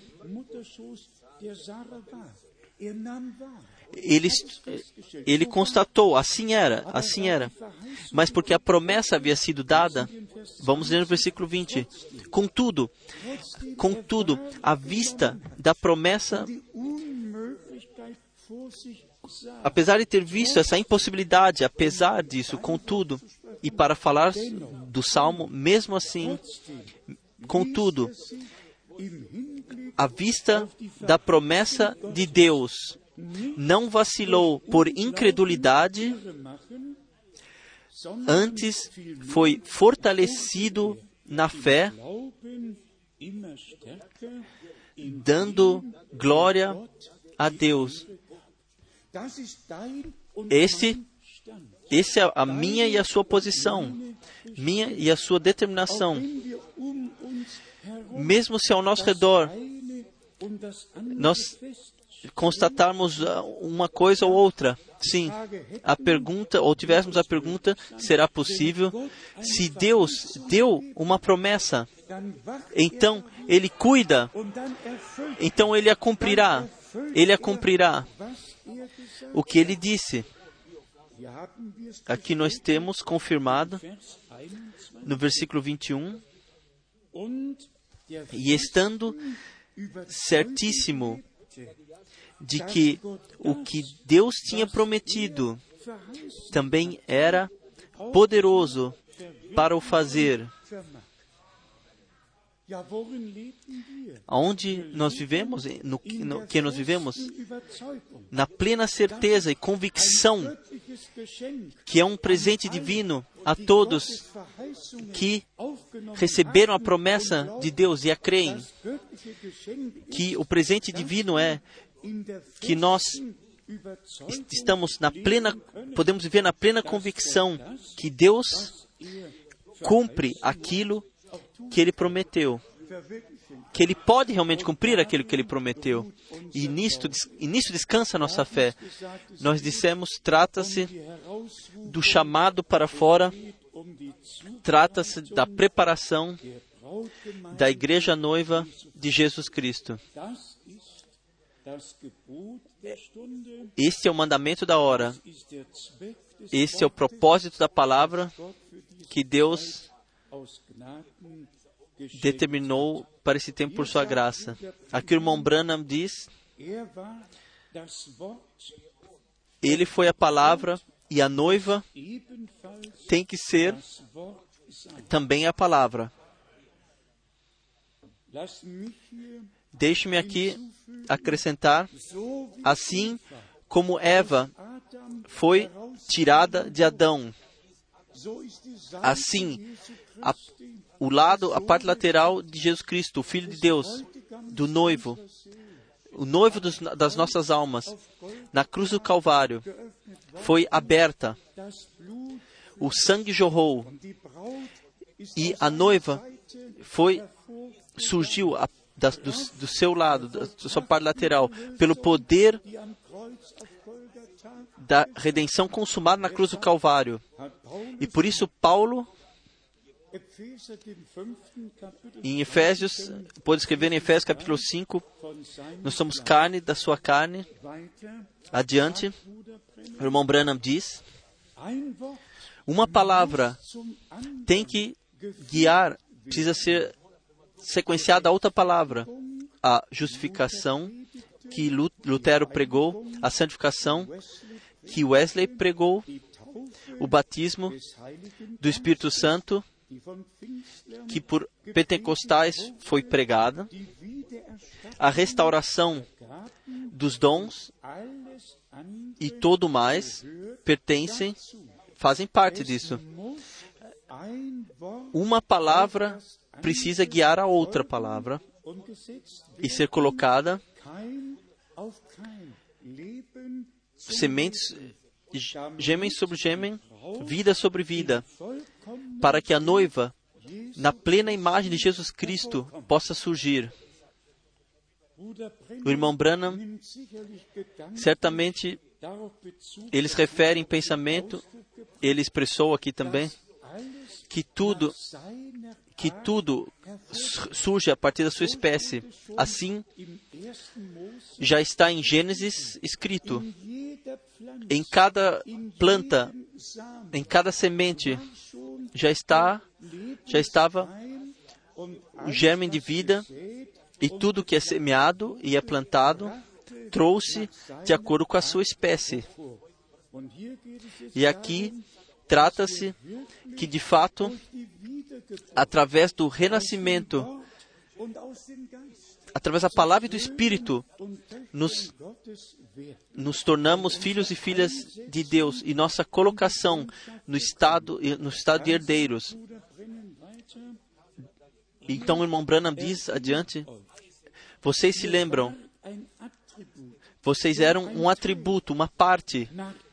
Ele constatou, assim era. Mas porque a promessa havia sido dada, vamos ler no versículo 20. Contudo, à vista da promessa, apesar de ter visto essa impossibilidade, apesar disso, contudo, e para falar do Salmo, mesmo assim, contudo, à vista da promessa de Deus, não vacilou por incredulidade, antes foi fortalecido na fé, dando glória a Deus. Esse é a minha e a sua posição, minha e a sua determinação. Mesmo se ao nosso redor nós constatarmos uma coisa ou outra, sim, a pergunta, ou tivéssemos a pergunta, será possível? Se Deus deu uma promessa, então Ele cuida, então Ele a cumprirá o que Ele disse. Aqui nós temos confirmado no versículo 21, e estando certíssimo de que o que Deus tinha prometido também era poderoso para o fazer. Onde nós vivemos, no que nós vivemos, na plena certeza e convicção que é um presente divino a todos que receberam a promessa de Deus e a creem, que o presente divino é que nós podemos viver na plena convicção que Deus cumpre aquilo que Ele prometeu, que Ele pode realmente cumprir aquilo que Ele prometeu. E nisto descansa a nossa fé. Nós dissemos, trata-se do chamado para fora, trata-se da preparação da igreja noiva de Jesus Cristo. Este é o mandamento da hora. Este é o propósito da palavra que Deus determinou para esse tempo por sua graça. Aqui o irmão Branham diz, ele foi a palavra e a noiva tem que ser também a palavra. Deixe-me aqui acrescentar, assim como Eva foi tirada de Adão, assim a parte lateral de Jesus Cristo, o Filho de Deus, do noivo, o noivo das nossas almas, na cruz do Calvário, foi aberta, o sangue jorrou, e a noiva surgiu do seu lado, da sua parte lateral, pelo poder da redenção consumada na cruz do Calvário. E por isso Paulo, em Efésios, pode escrever em Efésios capítulo 5, nós somos carne da sua carne. Adiante, o irmão Branham diz, uma palavra tem que guiar, precisa ser sequenciada a outra palavra. A justificação que Lutero pregou, a santificação que Wesley pregou, o batismo do Espírito Santo, que por Pentecostais foi pregada, a restauração dos dons e todo mais fazem parte disso. Uma palavra precisa guiar a outra palavra e ser colocada, sementes, gêmen sobre gêmen, vida sobre vida, para que a noiva, na plena imagem de Jesus Cristo, possa surgir. O irmão Branham, certamente, eles referem em pensamento, ele expressou aqui também, que tudo surge a partir da sua espécie. Assim, já está em Gênesis escrito. Em cada planta, em cada semente, já estava o germe de vida, e tudo que é semeado e é plantado trouxe de acordo com a sua espécie. E aqui trata-se que, de fato, através do renascimento, através da palavra e do Espírito, nos tornamos filhos e filhas de Deus, e nossa colocação no estado de herdeiros. Então o irmão Branham diz adiante, vocês se lembram, vocês eram um atributo, uma parte.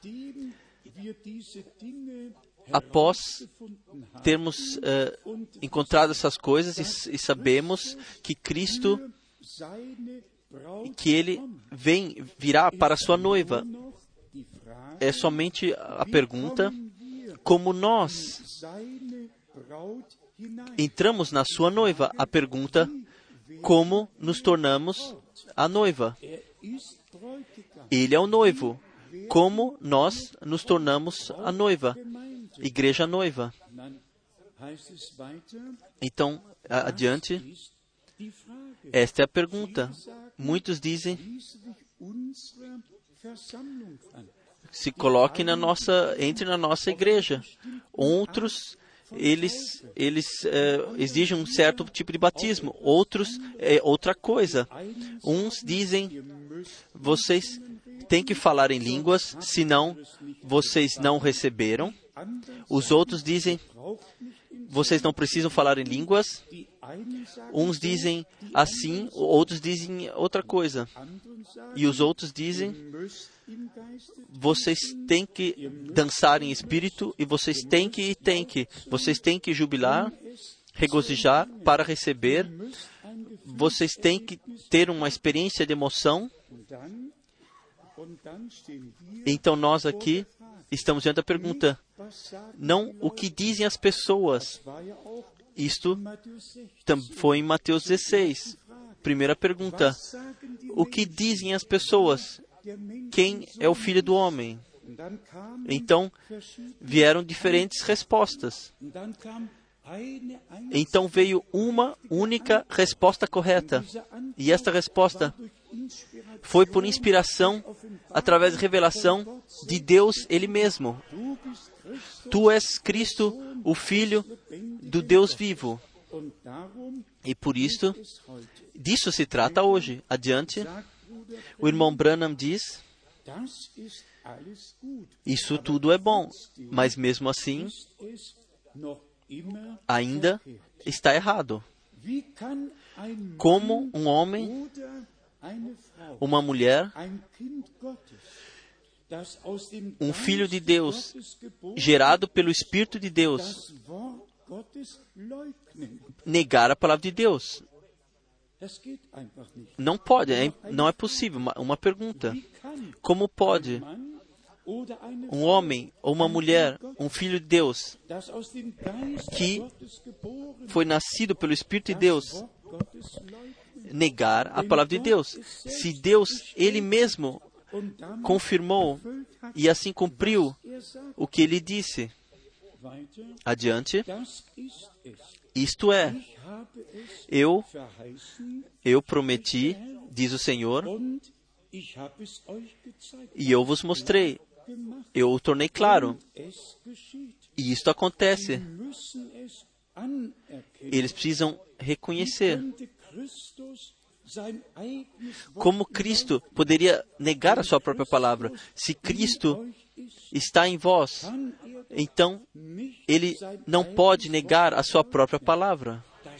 Após termos encontrado essas coisas e sabemos que Cristo, que Ele virá para a sua noiva, é somente a pergunta, como nós entramos na sua noiva? A pergunta, como nos tornamos a noiva? Ele é o noivo. Como nós nos tornamos a noiva? Igreja noiva. Então, adiante, esta é a pergunta. Muitos dizem, se coloque entre na nossa igreja. Outros eles exigem um certo tipo de batismo. Outros, outra coisa. Uns dizem, vocês têm que falar em línguas, senão vocês não receberam. Os outros dizem, vocês não precisam falar em línguas. Uns dizem assim, outros dizem outra coisa. E os outros dizem, vocês têm que dançar em espírito e vocês têm que jubilar, regozijar para receber. Vocês têm que ter uma experiência de emoção. Então nós aqui estamos diante da pergunta, não o que dizem as pessoas. Isto foi em Mateus 16. Primeira pergunta, o que dizem as pessoas? Quem é o Filho do Homem? Então vieram diferentes respostas. Então veio uma única resposta correta. E esta resposta foi por inspiração, através da revelação de Deus Ele mesmo. Tu és Cristo, o Filho do Deus vivo. E por isso, disso se trata hoje. Adiante, o irmão Branham diz, isso tudo é bom, mas mesmo assim, ainda está errado. Como um homem, uma mulher, um filho de Deus, gerado pelo Espírito de Deus, negar a palavra de Deus? Não pode, não é possível. Uma pergunta. Como pode um homem ou uma mulher, um filho de Deus, que foi nascido pelo Espírito de Deus, negar a palavra de Deus? Se Deus, Ele mesmo, confirmou e assim cumpriu o que Ele disse. Adiante. Isto é, eu prometi, diz o Senhor, e eu vos mostrei. Eu o tornei claro. E isto acontece. Eles precisam reconhecer. Como Cristo poderia negar a sua própria palavra? Se Cristo está em vós, então Ele não pode negar a sua própria palavra.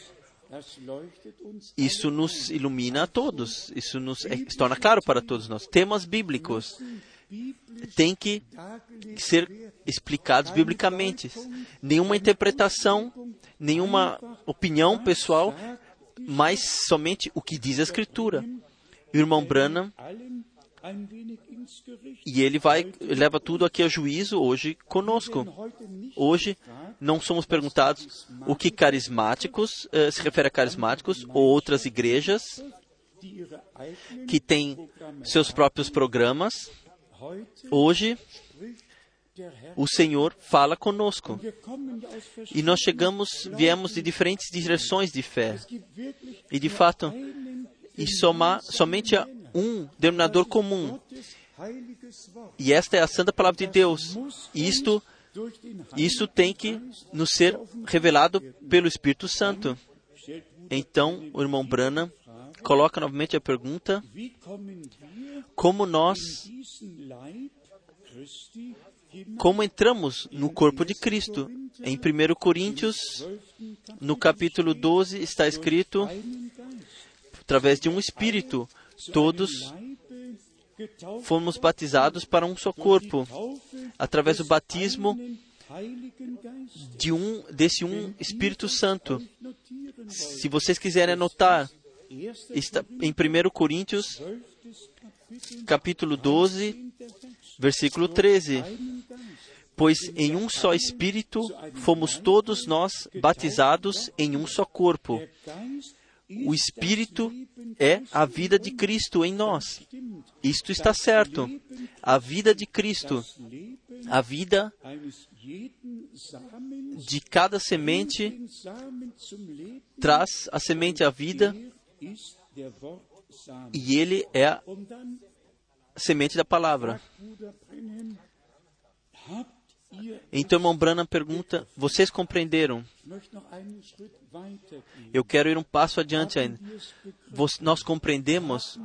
Isso nos ilumina a todos. Isso se torna claro para todos nós. Temas bíblicos têm que ser explicados biblicamente. Nenhuma interpretação, nenhuma opinião pessoal, mas somente o que diz a Escritura. O irmão Branham, e ele leva tudo aqui a juízo hoje conosco. Hoje não somos perguntados o que carismáticos, se refere a carismáticos ou outras igrejas que têm seus próprios programas. Hoje o Senhor fala conosco. E nós viemos de diferentes direções de fé. E de fato, somente há um denominador comum. E esta é a santa palavra de Deus. Isto tem que nos ser revelado pelo Espírito Santo. Então, o irmão Branham coloca novamente a pergunta: como entramos no corpo de Cristo? Em 1 Coríntios, no capítulo 12, está escrito, através de um Espírito, todos fomos batizados para um só corpo, através do batismo desse um Espírito Santo. Se vocês quiserem anotar, está em 1 Coríntios, capítulo 12, versículo 13. Pois em um só Espírito fomos todos nós batizados em um só corpo. O Espírito é a vida de Cristo em nós. Isto está certo. A vida de Cristo, a vida de cada semente, traz a semente à vida, e Ele é a semente da palavra. Então, irmão Branham pergunta, vocês compreenderam? Eu quero ir um passo adiante ainda. Nós compreendemos,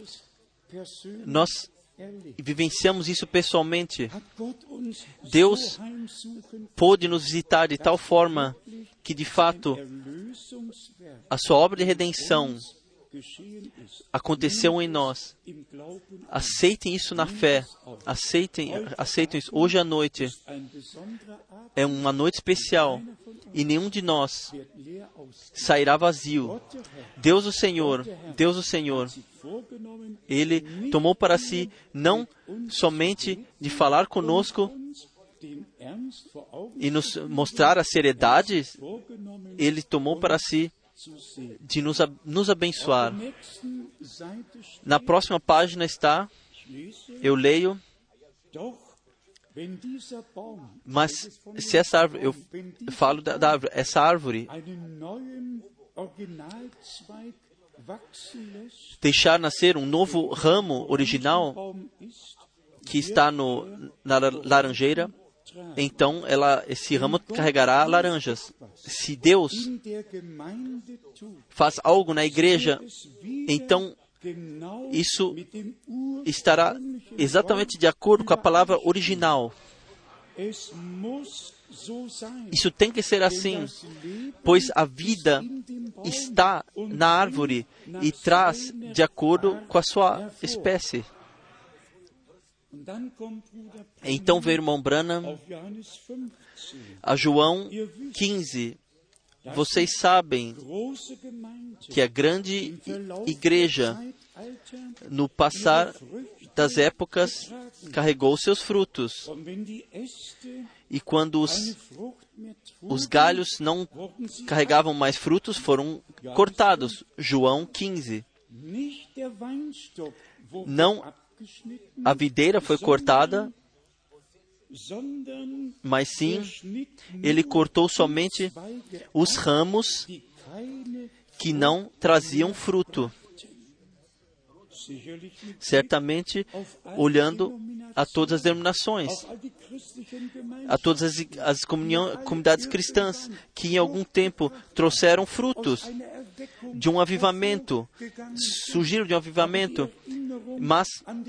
nós vivenciamos isso pessoalmente. Deus pôde nos visitar de tal forma que, de fato, a sua obra de redenção aconteceu em nós. Aceitem isso na fé. Aceitem isso. Hoje à noite é uma noite especial e nenhum de nós sairá vazio. Deus o Senhor, Ele tomou para si não somente de falar conosco e nos mostrar a seriedade, Ele tomou para si de nos abençoar. Na próxima página está, eu leio, mas se essa árvore, eu falo da árvore, essa árvore deixar nascer um novo ramo original que está na laranjeira, então esse ramo carregará laranjas. Se Deus faz algo na igreja, então isso estará exatamente de acordo com a palavra original. Isso tem que ser assim, pois a vida está na árvore e traz de acordo com a sua espécie. Então veio o irmão Branham a João 15. Vocês sabem que a grande igreja, no passar das épocas, carregou seus frutos. E quando os galhos não carregavam mais frutos, foram cortados. João 15. Não a videira foi cortada, mas sim, ele cortou somente os ramos que não traziam fruto. Certamente, olhando a todas as denominações, a todas as comunidades cristãs, que em algum tempo trouxeram frutos de um avivamento, surgiram de um avivamento, mas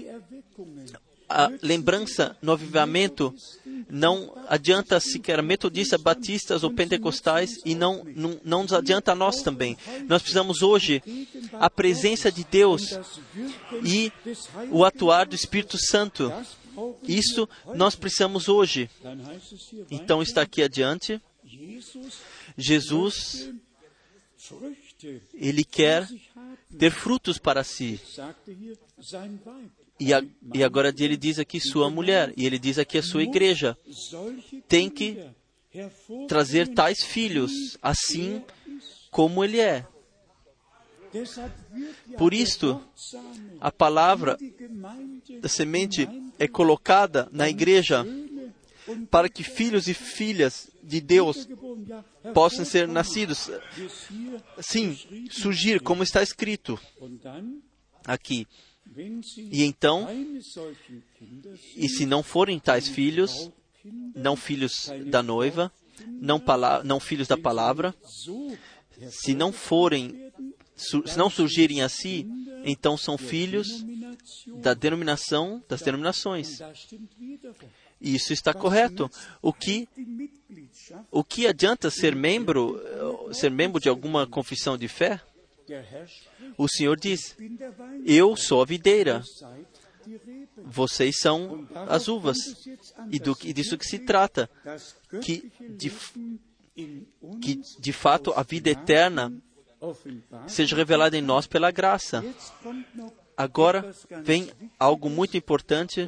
a lembrança no avivamento não adianta sequer metodistas, batistas ou pentecostais, e não nos adianta a nós também. Nós precisamos hoje a presença de Deus e o atuar do Espírito Santo. Isso nós precisamos hoje. Então está aqui adiante. Jesus, Ele quer ter frutos para si. E agora ele diz aqui sua mulher, e ele diz aqui a sua igreja. Tem que trazer tais filhos, assim como ele é. Por isto, a palavra da semente é colocada na igreja para que filhos e filhas de Deus possam ser nascidos. Sim, surgir, como está escrito aqui. E então, e se não forem tais filhos, não filhos da noiva, não filhos da palavra, se não surgirem assim, então são filhos das denominações. E isso está correto. O que adianta ser membro de alguma confissão de fé? O Senhor diz, eu sou a videira, vocês são as uvas. E disso que se trata, que de fato a vida eterna seja revelada em nós pela graça. Agora vem algo muito importante.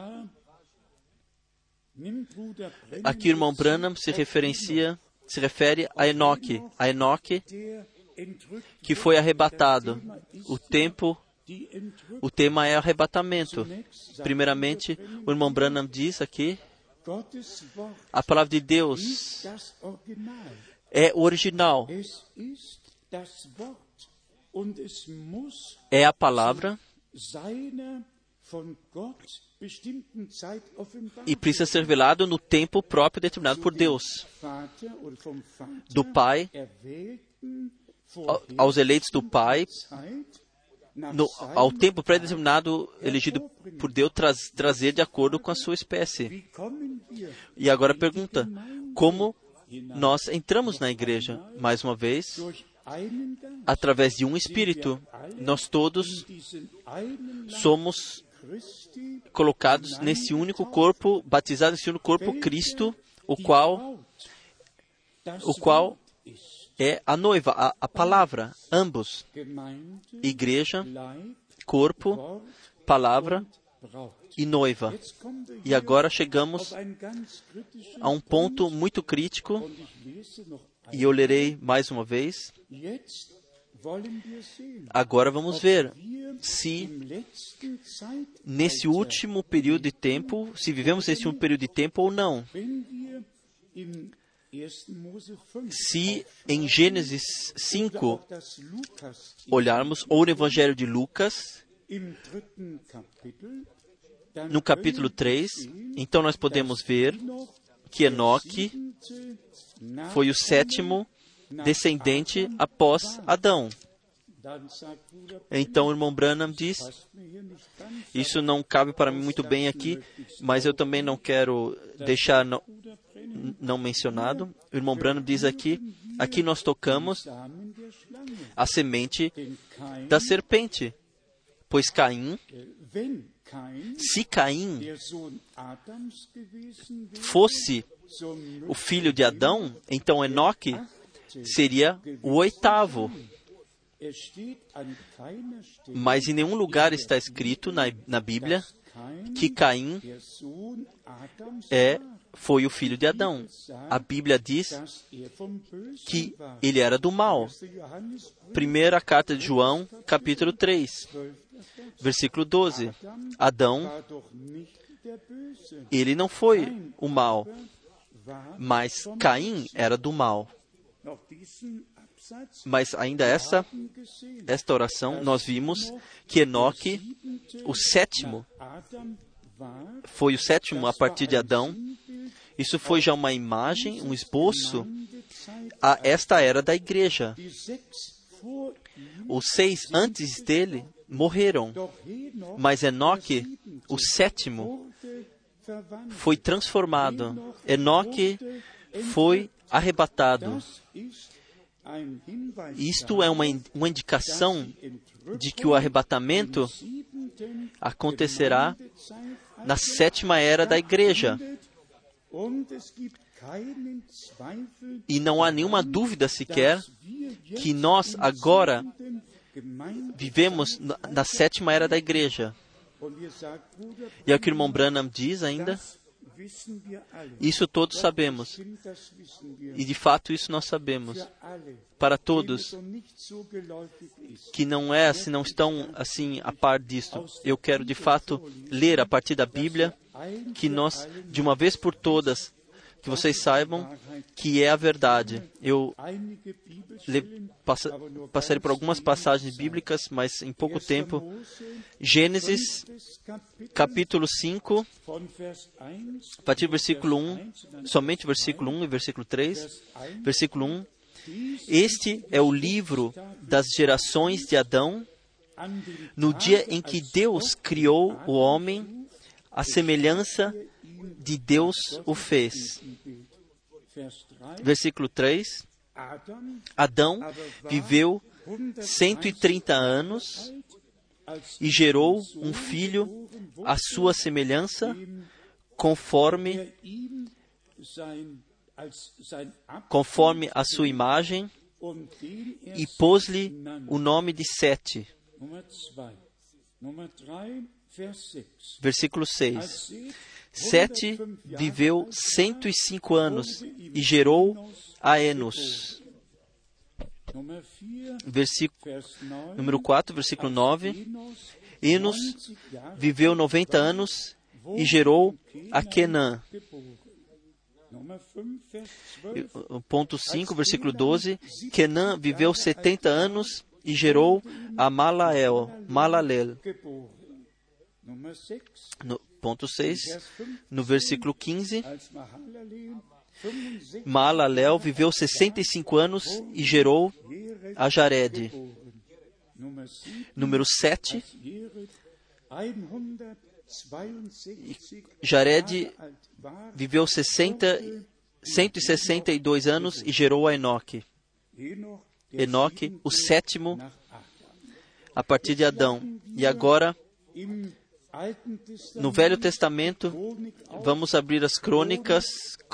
Aqui o irmão Branham se refere a Enoque. A Enoque que foi arrebatado. O tema é arrebatamento. Primeiramente, o irmão Branham diz aqui, a palavra de Deus é o original. É a palavra e precisa ser revelado no tempo próprio determinado por Deus. Do Pai, aos eleitos do Pai, ao tempo pré-determinado, elegido por Deus, trazer de acordo com a sua espécie. E agora a pergunta, como nós entramos na igreja? Mais uma vez, através de um Espírito. Nós todos somos colocados nesse único corpo, batizados nesse único corpo, Cristo, o qual é a noiva, a palavra, ambos. Igreja, corpo, palavra e noiva. E agora chegamos a um ponto muito crítico, e eu lerei mais uma vez. Agora vamos ver se nesse último período de tempo, se vivemos nesse último período de tempo ou não. Se em Gênesis 5 olharmos, ou no Evangelho de Lucas, no capítulo 3, então nós podemos ver que Enoque foi o sétimo descendente após Adão. Então o irmão Branham diz, isso não cabe para mim muito bem aqui, mas eu também não quero deixar não mencionado. O irmão Branham diz aqui nós tocamos a semente da serpente, pois Caim, se Caim fosse o filho de Adão, então Enoque seria o oitavo. Mas em nenhum lugar está escrito na Bíblia que Caim foi o filho de Adão. A Bíblia diz que ele era do mal. Primeira carta de João, capítulo 3, versículo 12. Adão, ele não foi o mal, mas Caim era do mal. Mas ainda esta oração, nós vimos que Enoque, o sétimo, foi o sétimo a partir de Adão. Isso foi já uma imagem, um esboço a esta era da igreja. Os 6 antes dele morreram, mas Enoque, o sétimo, foi transformado. Enoque foi arrebatado. Isto é uma indicação de que o arrebatamento acontecerá na 7ª era da igreja. E não há nenhuma dúvida sequer que nós agora vivemos na 7ª era da igreja. E é o que o irmão Branham diz ainda. Isso todos sabemos. E de fato isso nós sabemos. Para todos que não estão assim a par disto, eu quero de fato ler a partir da Bíblia que nós, de uma vez por todas, que vocês saibam que é a verdade. Eu passarei por algumas passagens bíblicas, mas em pouco tempo. Gênesis, capítulo 5, a partir do versículo 1, somente versículo 1 e versículo 3. Versículo 1. Este é o livro das gerações de Adão, no dia em que Deus criou o homem, a semelhança de Deus o fez. Versículo 3. Adão viveu 130 anos e gerou um filho à sua semelhança, conforme a sua imagem, e pôs-lhe o nome de Sete. Versículo 6. Sete viveu 105 anos e gerou a Enos. Número 4, versículo 9. Enos viveu 90 anos e gerou a Quenã. Ponto 5, versículo 12. Quenã viveu 70 anos e gerou a Malalel. Nummer 6, No ponto 6, Vers 5, no versículo 15, als Mahalalel 65 Maalalel viveu 65 anos e gerou Jahre a Jared. geboren. Nummer 7, Número 7, Jared 162 Jared Jahre alt war, viveu 162 anos e gerou a Enoque. Henoch, der Enoque, o sétimo nach Adam. a partir de Adão. E agora, Im Alten no Testament Velho Testamento, Chronik auf, vamos abrir as Crônicas,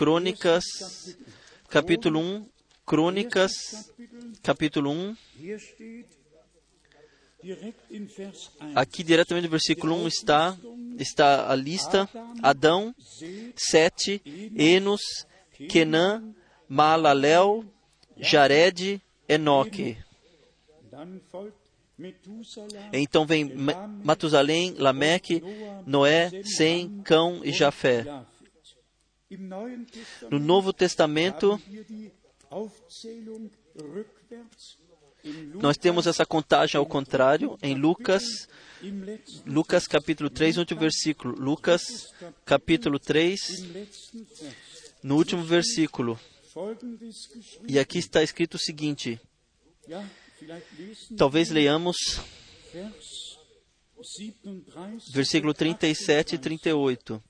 capítulo 1, Crônicas, capítulo 1. hier steht, direkt in Vers 1, Aqui, diretamente no versículo 1, está a lista: Adão, Sete, Enos, Quenã, Maalalel, Jared, Enoque. dann folgt Methuselah, Então vem Matusalém, Lameque, Noé, Sem, Cão e Jafé. Japhet. Im Neuen Testament No Novo Testamento, haben wir die Aufzählung rückwärts. In nós temos essa contagem ao contrário em Lucas, im letzten, Lucas capítulo 3, último versículo. Lucas capítulo 3, im letzten Vers no último versículo. Folgendes geschrieben. E aqui está escrito o seguinte: Ja, vielleicht lesen talvez leiamos Vers 37, versículo 37 e 38.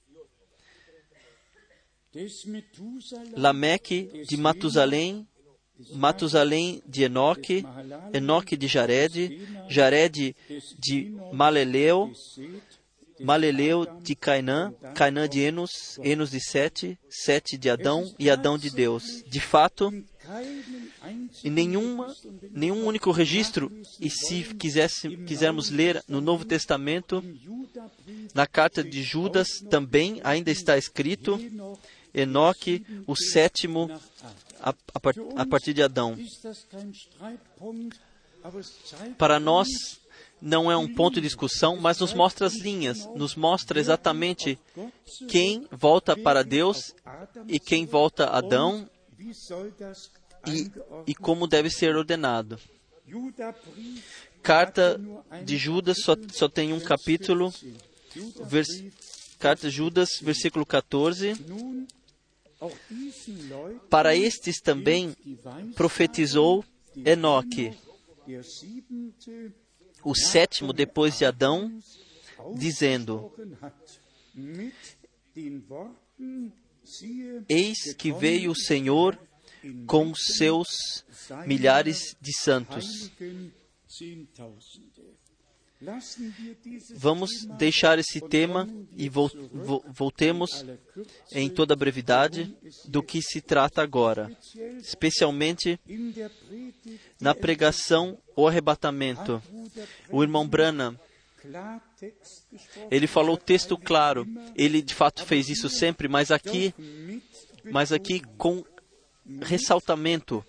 des Methuselah, Lameque de Matusalém, Matusalém de Enoque, Enoque de Jared, Jared de Maleleu, Seth, Maleleu de Cainã, Cainã de Enos, Enos de Sete, Sete de Adão e Adão de Deus. De fato, keinen em einzigen nenhum único registro, e se quisermos ler no Novo Testamento, Judabrief na carta de Judas também ainda está escrito Enoque, o sétimo a partir de Adão. ist das kein Streitpunkt, aber es zeigt Para nós, não é um ponto de discussão, mas nos mostra as linhas, nos mostra exatamente quem volta para Deus e quem volta a Adão wie soll das e como deve ser ordenado. Judabrief Carta de Judas só tem um capítulo, Carta de Judas, versículo 14. nun auch diesen Leuten Para estes também die Weisheit, profetizou Enoque, der siebente o sétimo depois de Adão, dizendo: ausgesprochen hat, mit den Worten, siehe, Eis que veio o Senhor com seus milhares de santos. heiligen Zehntausende. Lassen wir dieses Vamos Thema deixar esse tema e voltemos aller Kürze em toda a brevidade do que se trata agora, especialmente in der Predigt na pregação O Arrebatamento. O irmão Branham, Klartext gesprochen, ele falou o texto claro, ele de fato fez isso sempre, mas aqui com ressaltamento.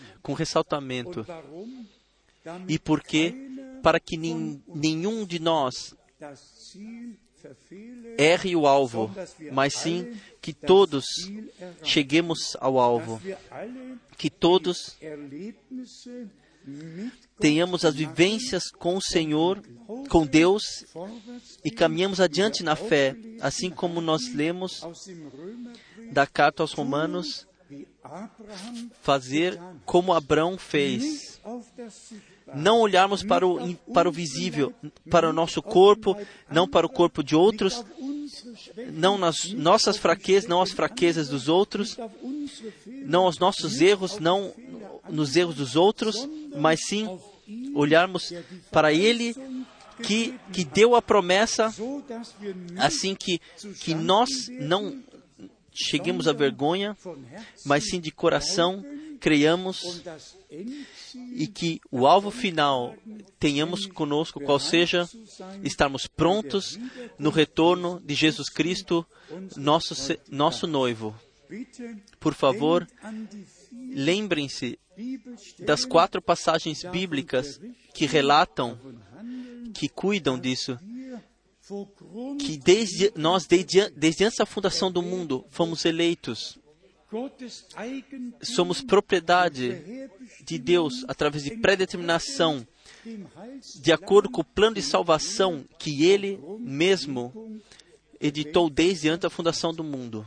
warum? E por quê? Para que nenhum de nós Das Ziel verfehle, erre o alvo, mas sim que todos cheguemos ao alvo, wir alle que todos Erlebnisse mit tenhamos as vivências com o Senhor, com Deus, vorwärts e caminhamos adiante na fé, assim como nós lemos aus dem Römerbrief, da carta aos Romanos, wie Abraham fazer como Abraão fez. nicht auf das Sichtbare, Não olharmos para o visível, para o nosso corpo, não para o corpo de outros, auf unsere Schwächen, não nas nossas fraquezas, não as fraquezas dos outros, auf unsere Fehler, não aos nossos erros, não nos erros dos outros, mas sim olharmos para Ele que deu a promessa, so dass wir nicht assim que nós não cheguemos à vergonha, von Herzen mas sim de coração creiamos das Endziel e que o alvo final tenhamos conosco, qual seja, estarmos prontos no retorno de Jesus Cristo, nosso noivo. bitte Por favor, an die vier lembrem-se Bibelstellen das 4 passagens bíblicas que relatam, que cuidam disso, vor Grund que desde antes da fundação do mundo, fomos eleitos. Gottes Eigentum Somos propriedade de Deus através de predeterminação, de acordo com o plano de salvação que Ele mesmo editou desde antes da fundação do mundo.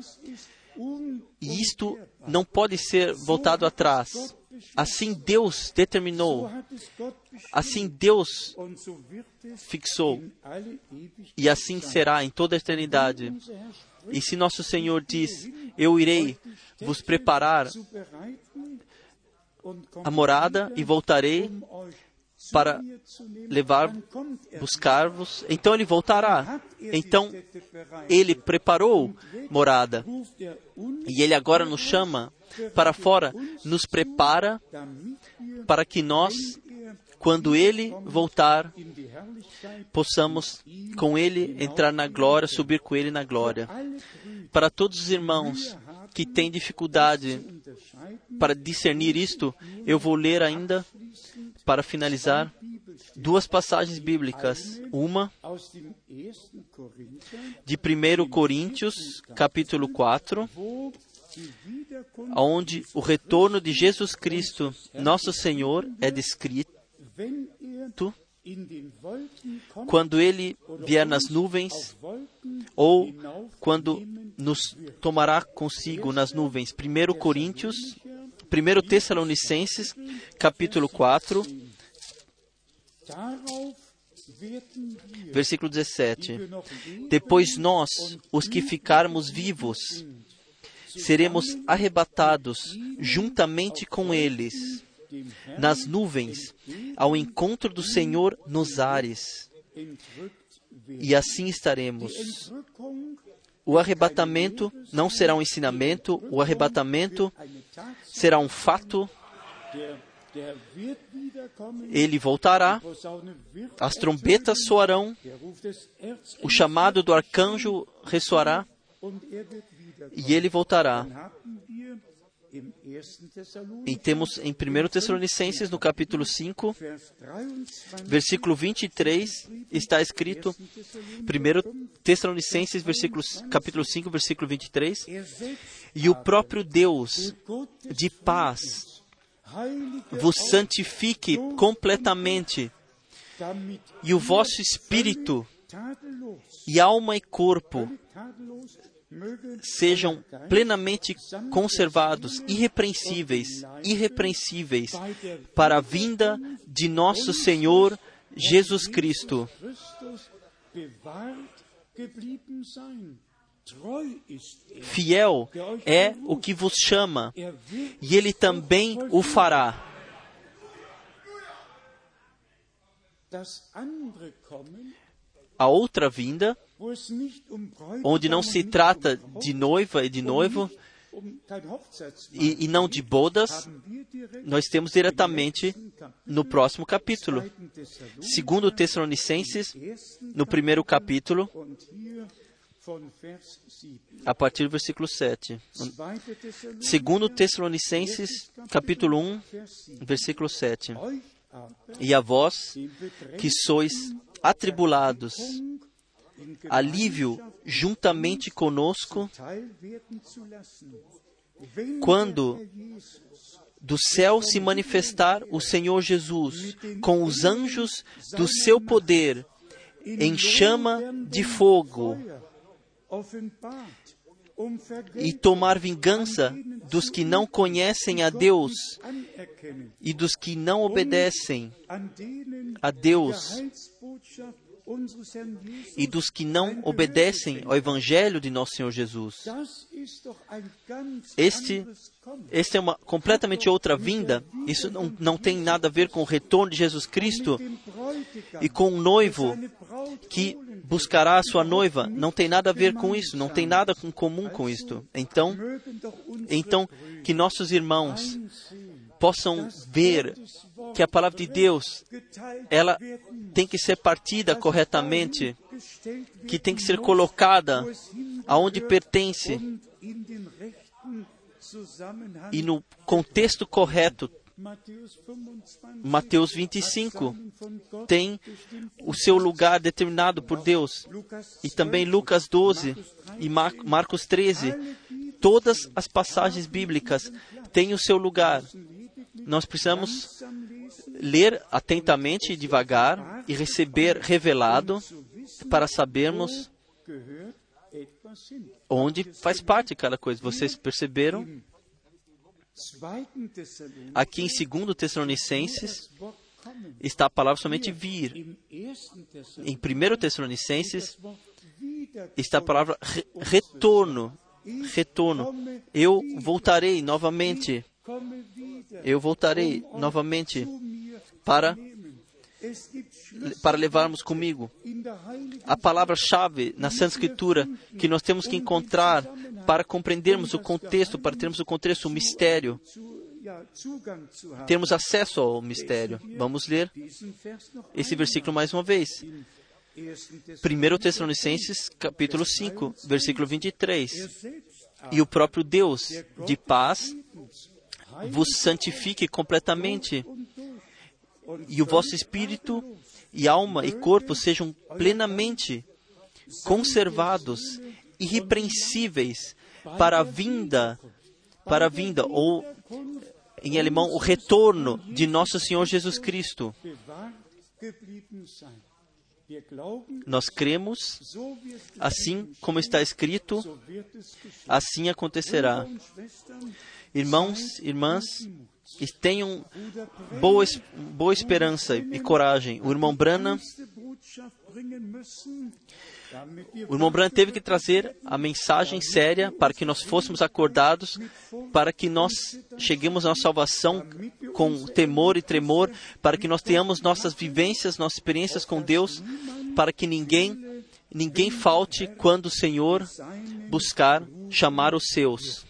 E isto não pode ser voltado atrás. Assim Deus determinou, assim Deus fixou, e assim será em toda a eternidade. E se nosso Senhor diz, eu irei vos preparar a morada e voltarei para buscar-vos, então Ele voltará. Então, Ele preparou morada. E Ele agora nos chama para fora, nos prepara para que nós, quando Ele voltar, possamos com Ele entrar na glória, subir com Ele na glória. Para todos os irmãos que têm dificuldade para discernir isto, eu vou ler ainda, para finalizar, duas passagens bíblicas. Uma de 1 Coríntios, capítulo 4, onde o retorno de Jesus Cristo, nosso Senhor, é descrito quando Ele vier nas nuvens, ou quando nos tomará consigo nas nuvens. 1 Tessalonicenses, capítulo 4, versículo 17. Depois nós, os que ficarmos vivos, seremos arrebatados juntamente com eles nas nuvens, ao encontro do Senhor nos ares. E assim estaremos. O arrebatamento não será um ensinamento, o arrebatamento será um fato. Ele voltará, as trombetas soarão, o chamado do arcanjo ressoará, e ele voltará. E temos em 1 Tessalonicenses, no capítulo 5, versículo 23, está escrito, 1 Tessalonicenses, capítulo 5, versículo 23, e o próprio Deus de paz vos santifique completamente, e o vosso espírito, e alma e corpo sejam plenamente conservados, irrepreensíveis, para a vinda de nosso Senhor Jesus Cristo. Fiel é o que vos chama, e Ele também o fará. A outra vinda, onde não se trata de noiva e de noivo, e não de bodas, nós temos diretamente no próximo capítulo. 2 Tessalonicenses, no primeiro capítulo, a partir do versículo 7. 2 Tessalonicenses, capítulo 1, versículo 7. E a vós, que sois atribulados, alívio juntamente conosco, quando do céu se manifestar o Senhor Jesus com os anjos do seu poder em chama de fogo, e tomar vingança dos que não conhecem a Deus e dos que não obedecem a Deus e dos que não obedecem ao Evangelho de nosso Senhor Jesus. Este é uma completamente outra vinda. Isso não tem nada a ver com o retorno de Jesus Cristo e com o noivo que buscará a sua noiva. Não tem nada a ver com isso, não tem nada em comum com isto. Então, que nossos irmãos possam ver que a palavra de Deus, ela tem que ser partida corretamente, que tem que ser colocada aonde pertence e no contexto correto. Mateus 25 tem o seu lugar determinado por Deus, e também Lucas 12 e Marcos 13. Todas as passagens bíblicas têm o seu lugar. Nós precisamos ler atentamente e devagar e receber revelado para sabermos onde faz parte cada coisa. Vocês perceberam? Aqui em 2 Tessalonicenses está a palavra somente vir. Em 1 Tessalonicenses está a palavra retorno. Retorno. Eu voltarei novamente. Eu voltarei novamente para levarmos comigo. A palavra-chave na Santa Escritura que nós temos que encontrar para compreendermos o contexto, para termos o contexto, o mistério, termos acesso ao mistério. Vamos ler esse versículo mais uma vez. 1 Tessalonicenses, capítulo 5, versículo 23. E o próprio Deus de paz vos santifique completamente, e o vosso espírito e alma e corpo sejam plenamente conservados, irrepreensíveis para a vinda, ou em alemão, o retorno de nosso Senhor Jesus Cristo. Nós cremos, assim como está escrito, assim acontecerá. Irmãos, irmãs, tenham boa esperança e coragem. O irmão Branham teve que trazer a mensagem séria para que nós fôssemos acordados, para que nós cheguemos à salvação com temor e tremor, para que nós tenhamos nossas vivências, nossas experiências com Deus, para que ninguém falte quando o Senhor buscar chamar os seus.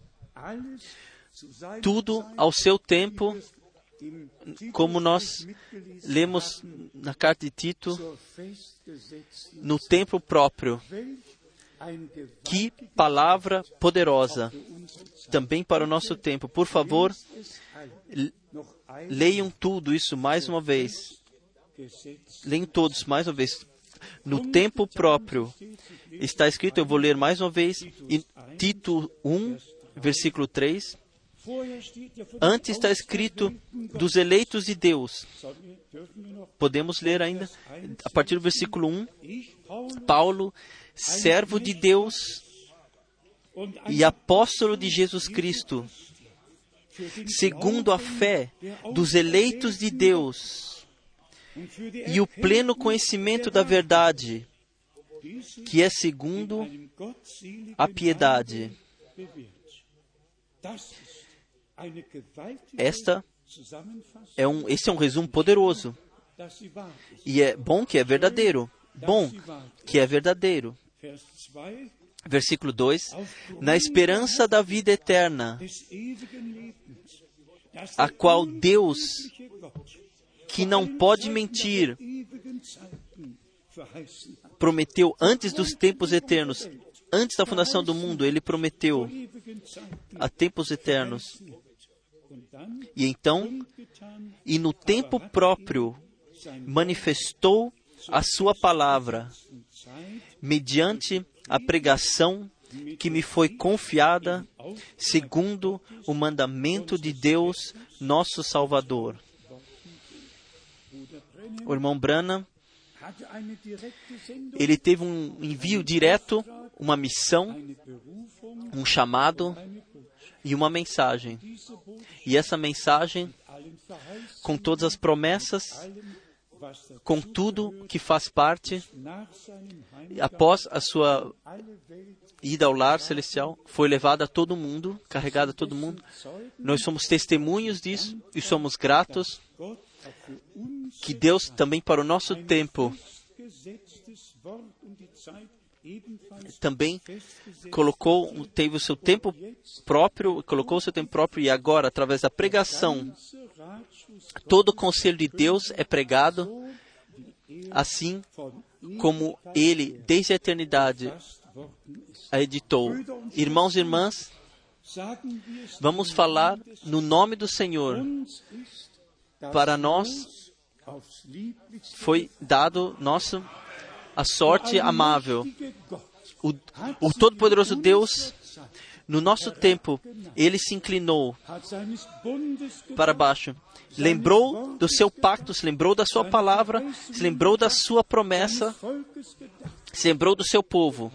Tudo ao seu tempo, como nós lemos na carta de Tito, no tempo próprio. Que palavra poderosa, também para o nosso tempo. Por favor, leiam tudo isso mais uma vez. Leiam todos mais uma vez. No tempo próprio. Está escrito, eu vou ler mais uma vez, em Tito 1, versículo 3. Antes está escrito dos eleitos de Deus. Podemos ler ainda, a partir do versículo 1. Paulo, servo de Deus e apóstolo de Jesus Cristo, segundo a fé dos eleitos de Deus e o pleno conhecimento da verdade, que é segundo a piedade. Esse é um resumo poderoso. E é bom que é verdadeiro. Bom que é verdadeiro. Versículo 2. Na esperança da vida eterna, a qual Deus, que não pode mentir, prometeu antes dos tempos eternos. Antes da fundação do mundo, Ele prometeu a tempos eternos. E então, e no tempo próprio, manifestou a sua palavra, mediante a pregação que me foi confiada, segundo o mandamento de Deus, nosso Salvador. O irmão Branham, ele teve um envio direto, uma missão, um chamado e uma mensagem. E essa mensagem, com todas as promessas, com tudo que faz parte, após a sua ida ao lar celestial, foi levada a todo mundo, carregada a todo mundo. Nós somos testemunhos disso e somos gratos que Deus também para o nosso tempo também teve o seu tempo próprio, colocou o seu tempo próprio, e agora, através da pregação, todo o conselho de Deus é pregado, assim como Ele, desde a eternidade, a editou. Irmãos e irmãs, vamos falar no nome do Senhor. Para nós foi dado a sorte amável. O Todo-Poderoso Deus No nosso tempo, ele se inclinou para baixo. Lembrou do seu pacto, se lembrou da sua palavra, se lembrou da sua promessa, se lembrou do seu povo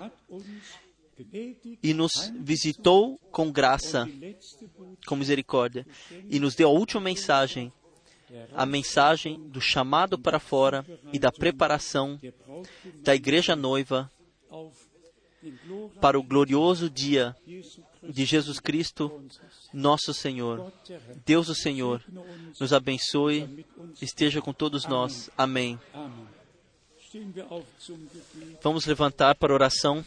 e nos visitou com graça, com misericórdia, e nos deu a última mensagem, a mensagem do chamado para fora e da preparação da igreja noiva para o glorioso dia de Jesus Cristo, nosso Senhor. Deus, o Senhor, nos abençoe, esteja com todos nós. Amém. Vamos levantar para oração.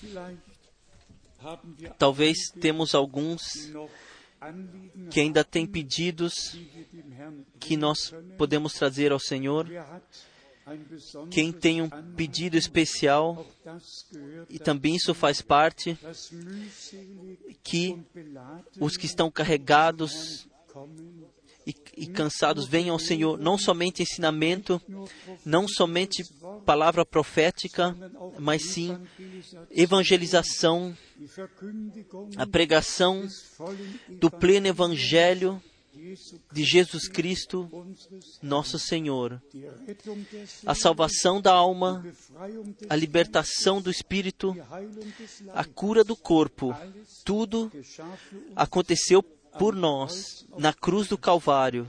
Talvez temos alguns que ainda têm pedidos que nós podemos trazer ao Senhor. Quem tem um pedido especial, e também isso faz parte, que os que estão carregados e cansados venham ao Senhor, não somente ensinamento, não somente palavra profética, mas sim evangelização, a pregação do pleno evangelho de Jesus Cristo, nosso Senhor. A salvação da alma, a libertação do espírito, a cura do corpo, tudo aconteceu por nós na cruz do Calvário.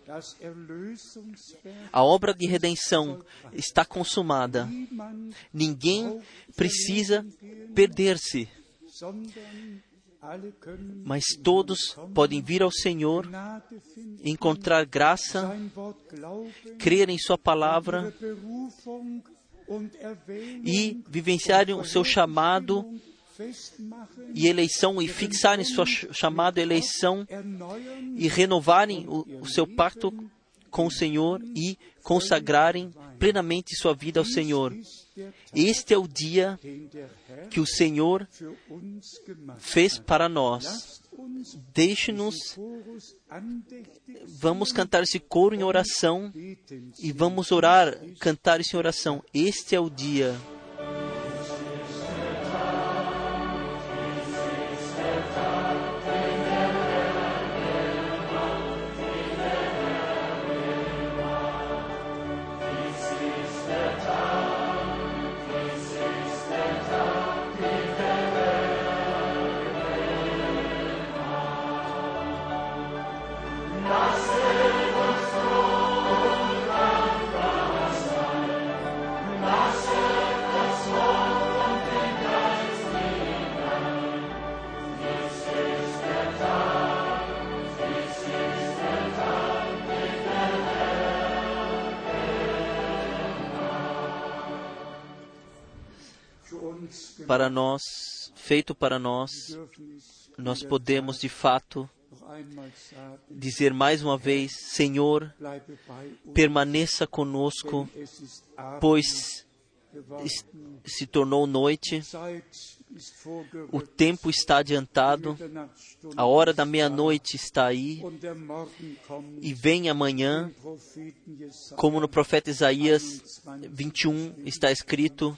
A obra de redenção está consumada. Ninguém precisa perder-se, mas todos podem vir ao Senhor, encontrar graça, crer em Sua palavra e vivenciarem o seu chamado e eleição, e fixarem sua chamada, eleição, e renovarem o seu pacto com o Senhor e consagrarem plenamente sua vida ao Senhor. Este é o dia que o Senhor fez para nós. Deixe-nos, vamos cantar esse coro em oração e vamos orar, cantar isso em oração. Este é o dia. Para nós, feito para nós, nós podemos de fato dizer mais uma vez: Senhor, permaneça conosco, pois se tornou noite, o tempo está adiantado, a hora da meia-noite está aí, e vem amanhã, como no profeta Isaías 21 está escrito,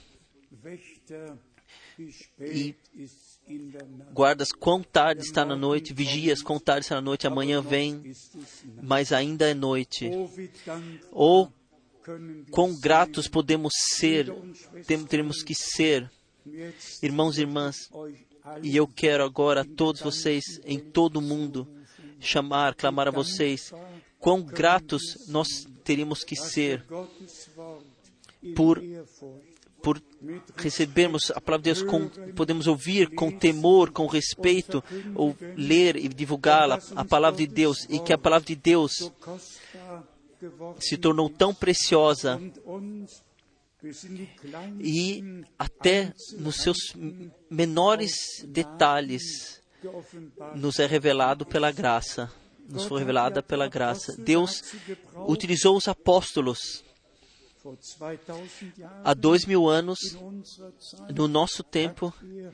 e guardas, quão tarde está na noite, vigias, quão tarde está na noite, amanhã vem, mas ainda é noite. Ou quão gratos podemos ser, teremos que ser, irmãos e irmãs, e eu quero agora a todos vocês, em todo o mundo, clamar a vocês, quão gratos nós teríamos que ser por recebermos a palavra de Deus, podemos ouvir com temor, com respeito, ou ler e divulgá-la, a palavra de Deus, e que a palavra de Deus se tornou tão preciosa e até nos seus menores detalhes nos é revelado pela graça, nos foi revelada pela graça. Deus utilizou os apóstolos há 2000 anos, no nosso tempo.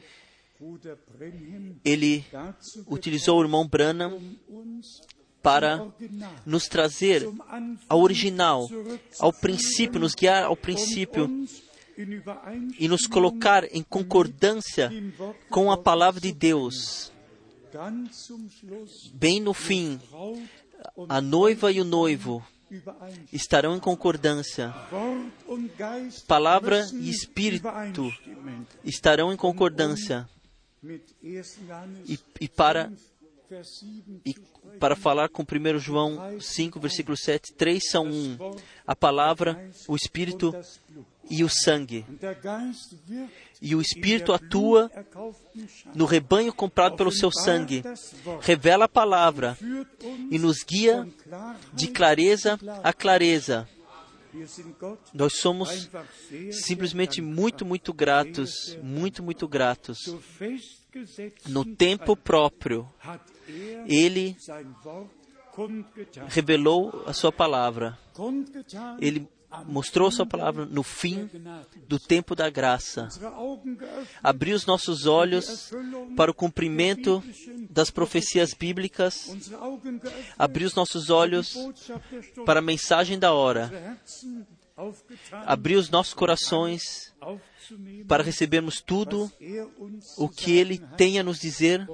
Ele utilizou o irmão Branham para nos trazer ao original, ao princípio, nos guiar ao princípio e nos colocar em concordância com a palavra de Deus. bem no fim, a noiva e o noivo estarão em concordância. Palavra e Espírito estarão em concordância. E para falar com 1 João 5, versículo 7, 3 são um. A palavra, o Espírito e o sangue. E o Espírito atua no rebanho comprado pelo seu sangue, revela a palavra e nos guia de clareza a clareza. Nós somos simplesmente muito gratos, muito gratos. No tempo próprio, Ele revelou a sua palavra. Ele mostrou a sua palavra no fim do tempo da graça. Abriu os nossos olhos para o cumprimento das profecias bíblicas. Abriu os nossos olhos para a mensagem da hora. Abriu os nossos corações para recebermos tudo o que Ele tem a nos dizer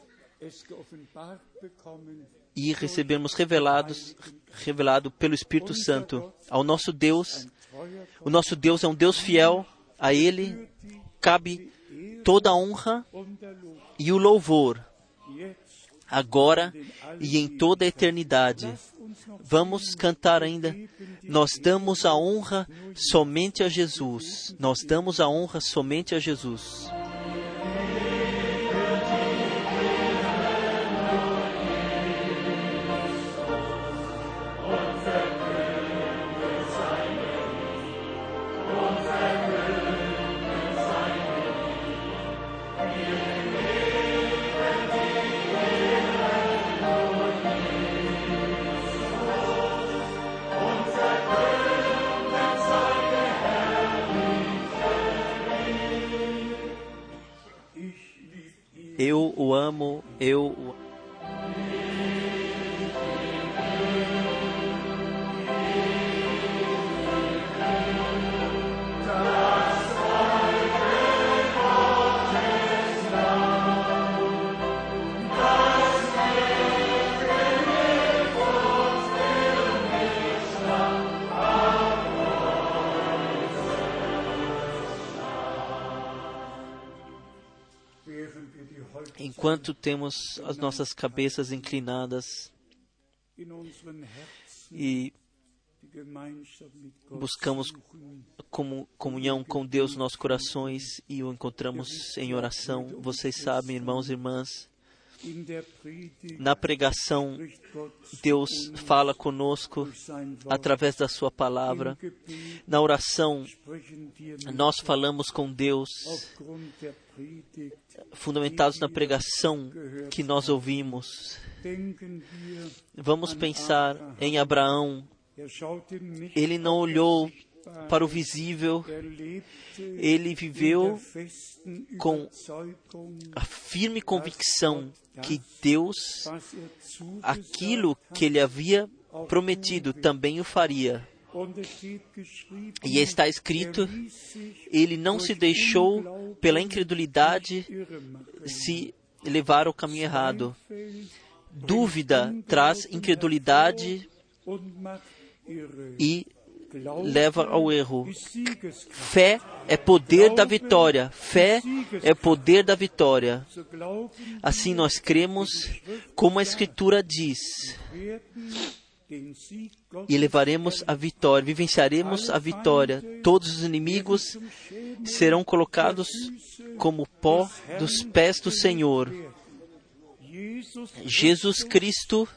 e recebermos revelado pelo Espírito Santo ao nosso Deus. O nosso Deus é um Deus fiel. A Ele cabe toda a honra e o louvor, agora e em toda a eternidade. Vamos cantar ainda. Nós damos a honra somente a Jesus. Nós damos a honra somente a Jesus. Eu o amo, eu o amo. Enquanto temos as nossas cabeças inclinadas e buscamos comunhão com Deus nos nossos corações e o encontramos em oração, vocês sabem, irmãos e irmãs, na pregação, Deus fala conosco através da sua palavra. Na oração, nós falamos com Deus, fundamentados na pregação que nós ouvimos. Vamos pensar em Abraão. Ele não olhou para o visível, ele viveu com a firme convicção que Deus, aquilo que ele havia prometido, também o faria. E está escrito, ele não se deixou pela incredulidade se levar ao caminho errado. Dúvida traz incredulidade e leva ao erro. Fé é poder da vitória. Fé é poder da vitória. Assim nós cremos, como a Escritura diz, e levaremos a vitória, vivenciaremos a vitória. Todos os inimigos serão colocados como pó dos pés do Senhor. Jesus Cristo,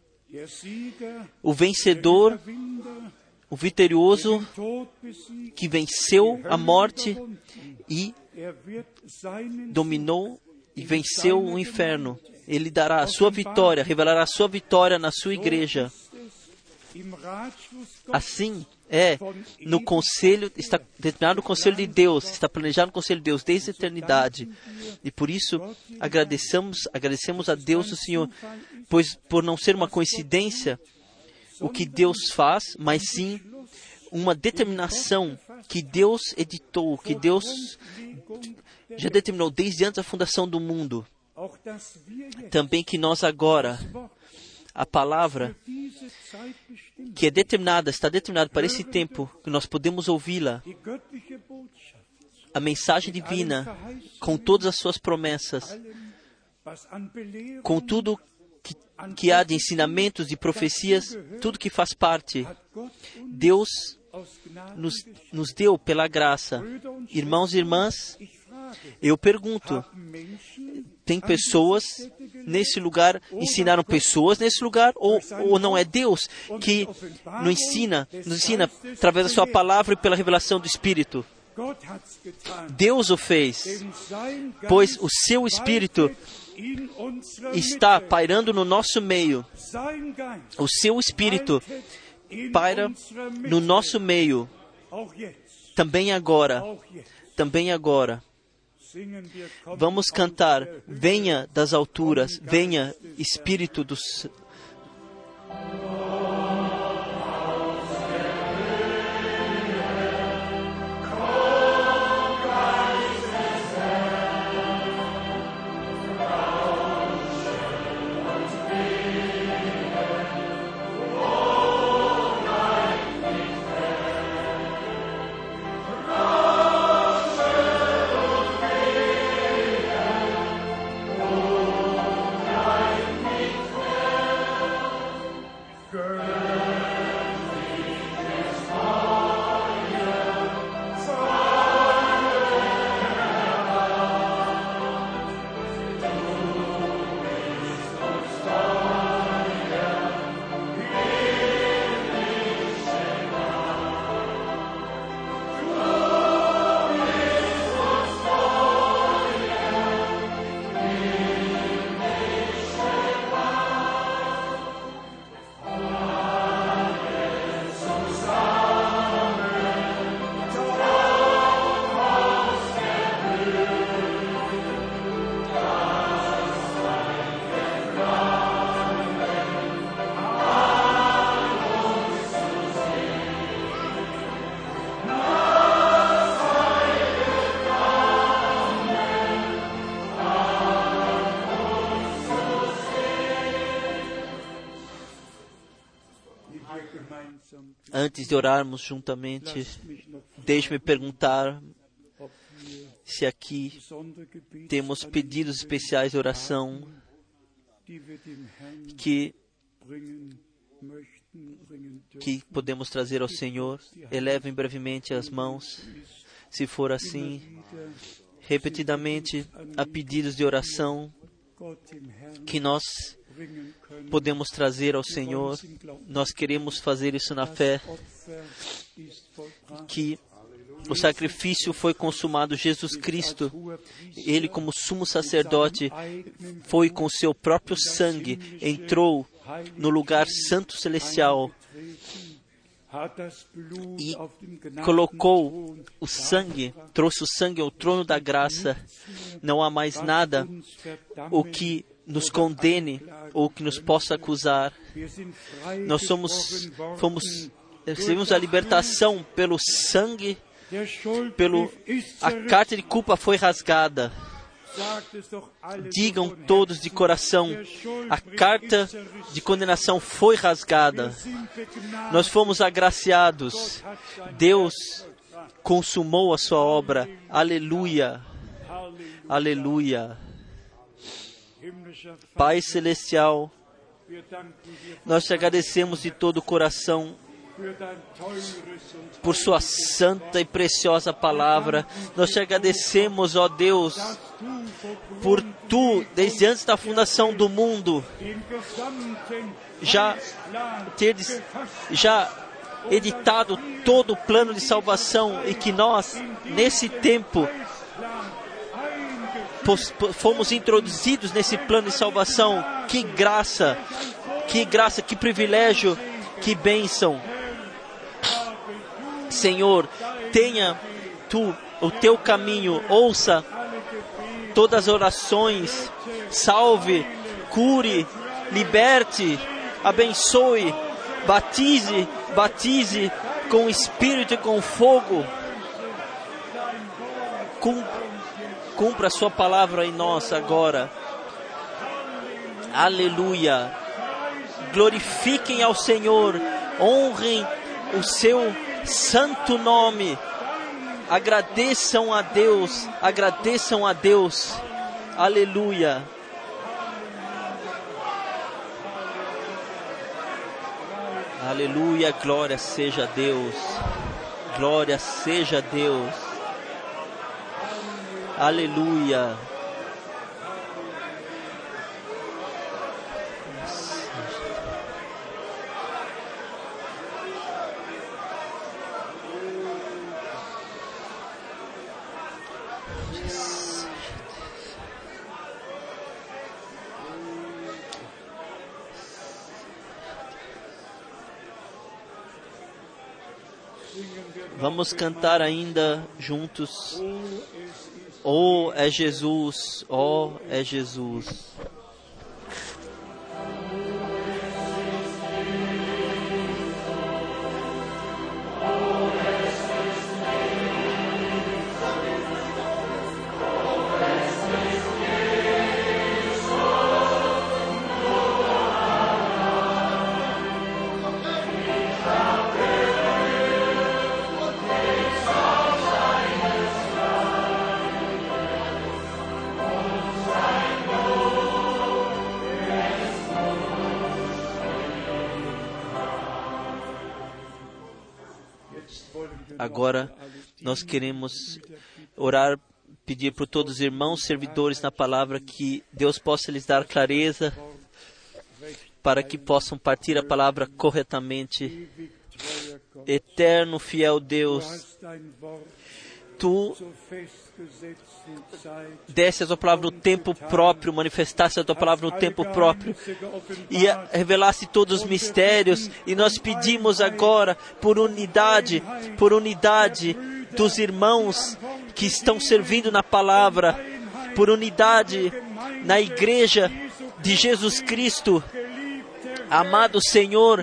o vencedor, o vitorioso, que venceu a morte e dominou e venceu o inferno. Ele dará a sua vitória, revelará a sua vitória na sua igreja. Assim no conselho, está determinado no conselho de Deus, está planejado no conselho de Deus desde a eternidade. E por isso agradecemos a Deus, o Senhor, pois por não ser uma coincidência o que Deus faz, mas sim uma determinação que Deus editou, que Deus já determinou desde antes da fundação do mundo. também que nós agora, a palavra que é determinada, está determinada para esse tempo, que nós podemos ouvi-la, a mensagem divina, com todas as suas promessas, com tudo que há de ensinamentos, de profecias, tudo que faz parte. Deus nos deu pela graça. Irmãos e irmãs, eu pergunto, tem pessoas nesse lugar, ensinaram pessoas nesse lugar, ou não é Deus que nos ensina através da sua palavra e pela revelação do Espírito? Deus o fez, pois o seu Espírito está pairando no nosso meio. O seu Espírito paira no nosso meio, também agora. Vamos cantar, venha das alturas, venha Espírito dos... Antes de orarmos juntamente, deixe-me perguntar se aqui temos pedidos especiais de oração que podemos trazer ao Senhor. Elevem brevemente as mãos, se for assim, repetidamente, a pedidos de oração que nós podemos trazer ao Senhor. Nós queremos fazer isso na fé, que o sacrifício foi consumado. Jesus Cristo, Ele como sumo sacerdote, foi com seu próprio sangue, entrou no lugar santo celestial e colocou o sangue, trouxe o sangue ao trono da graça. Não há mais nada o que nos condene ou que nos possa acusar. Nós recebemos a libertação pelo sangue, a carta de culpa foi rasgada. Digam todos de coração, a carta de condenação foi rasgada. Nós fomos agraciados. Deus consumou a sua obra. Aleluia. Aleluia. Pai Celestial, nós te agradecemos de todo o coração por sua santa e preciosa palavra. Nós te agradecemos, ó Deus, por tu, desde antes da fundação do mundo, já editado todo o plano de salvação, e que nós, nesse tempo, fomos introduzidos nesse plano de salvação. Que graça, que privilégio, que bênção. Senhor, tenha tu o teu caminho, ouça todas as orações, salve, cure, liberte, abençoe, batize com o Espírito e com fogo. Cumpra a sua palavra em nós agora. Aleluia. Glorifiquem ao Senhor, honrem o seu santo nome. Agradeçam a Deus, agradeçam a Deus. Aleluia. Aleluia, glória seja a Deus. Glória seja a Deus. Aleluia. Vamos cantar ainda juntos. Oh, é Jesus, oh, é Jesus. Agora nós queremos orar, pedir por todos os irmãos servidores na palavra que Deus possa lhes dar clareza para que possam partir a palavra corretamente. Eterno, fiel Deus, Tu desse a Tua palavra no tempo próprio, manifestasse a Tua palavra no tempo próprio e revelasse todos os mistérios. E nós pedimos agora por unidade dos irmãos que estão servindo na palavra, por unidade na igreja de Jesus Cristo. Amado Senhor,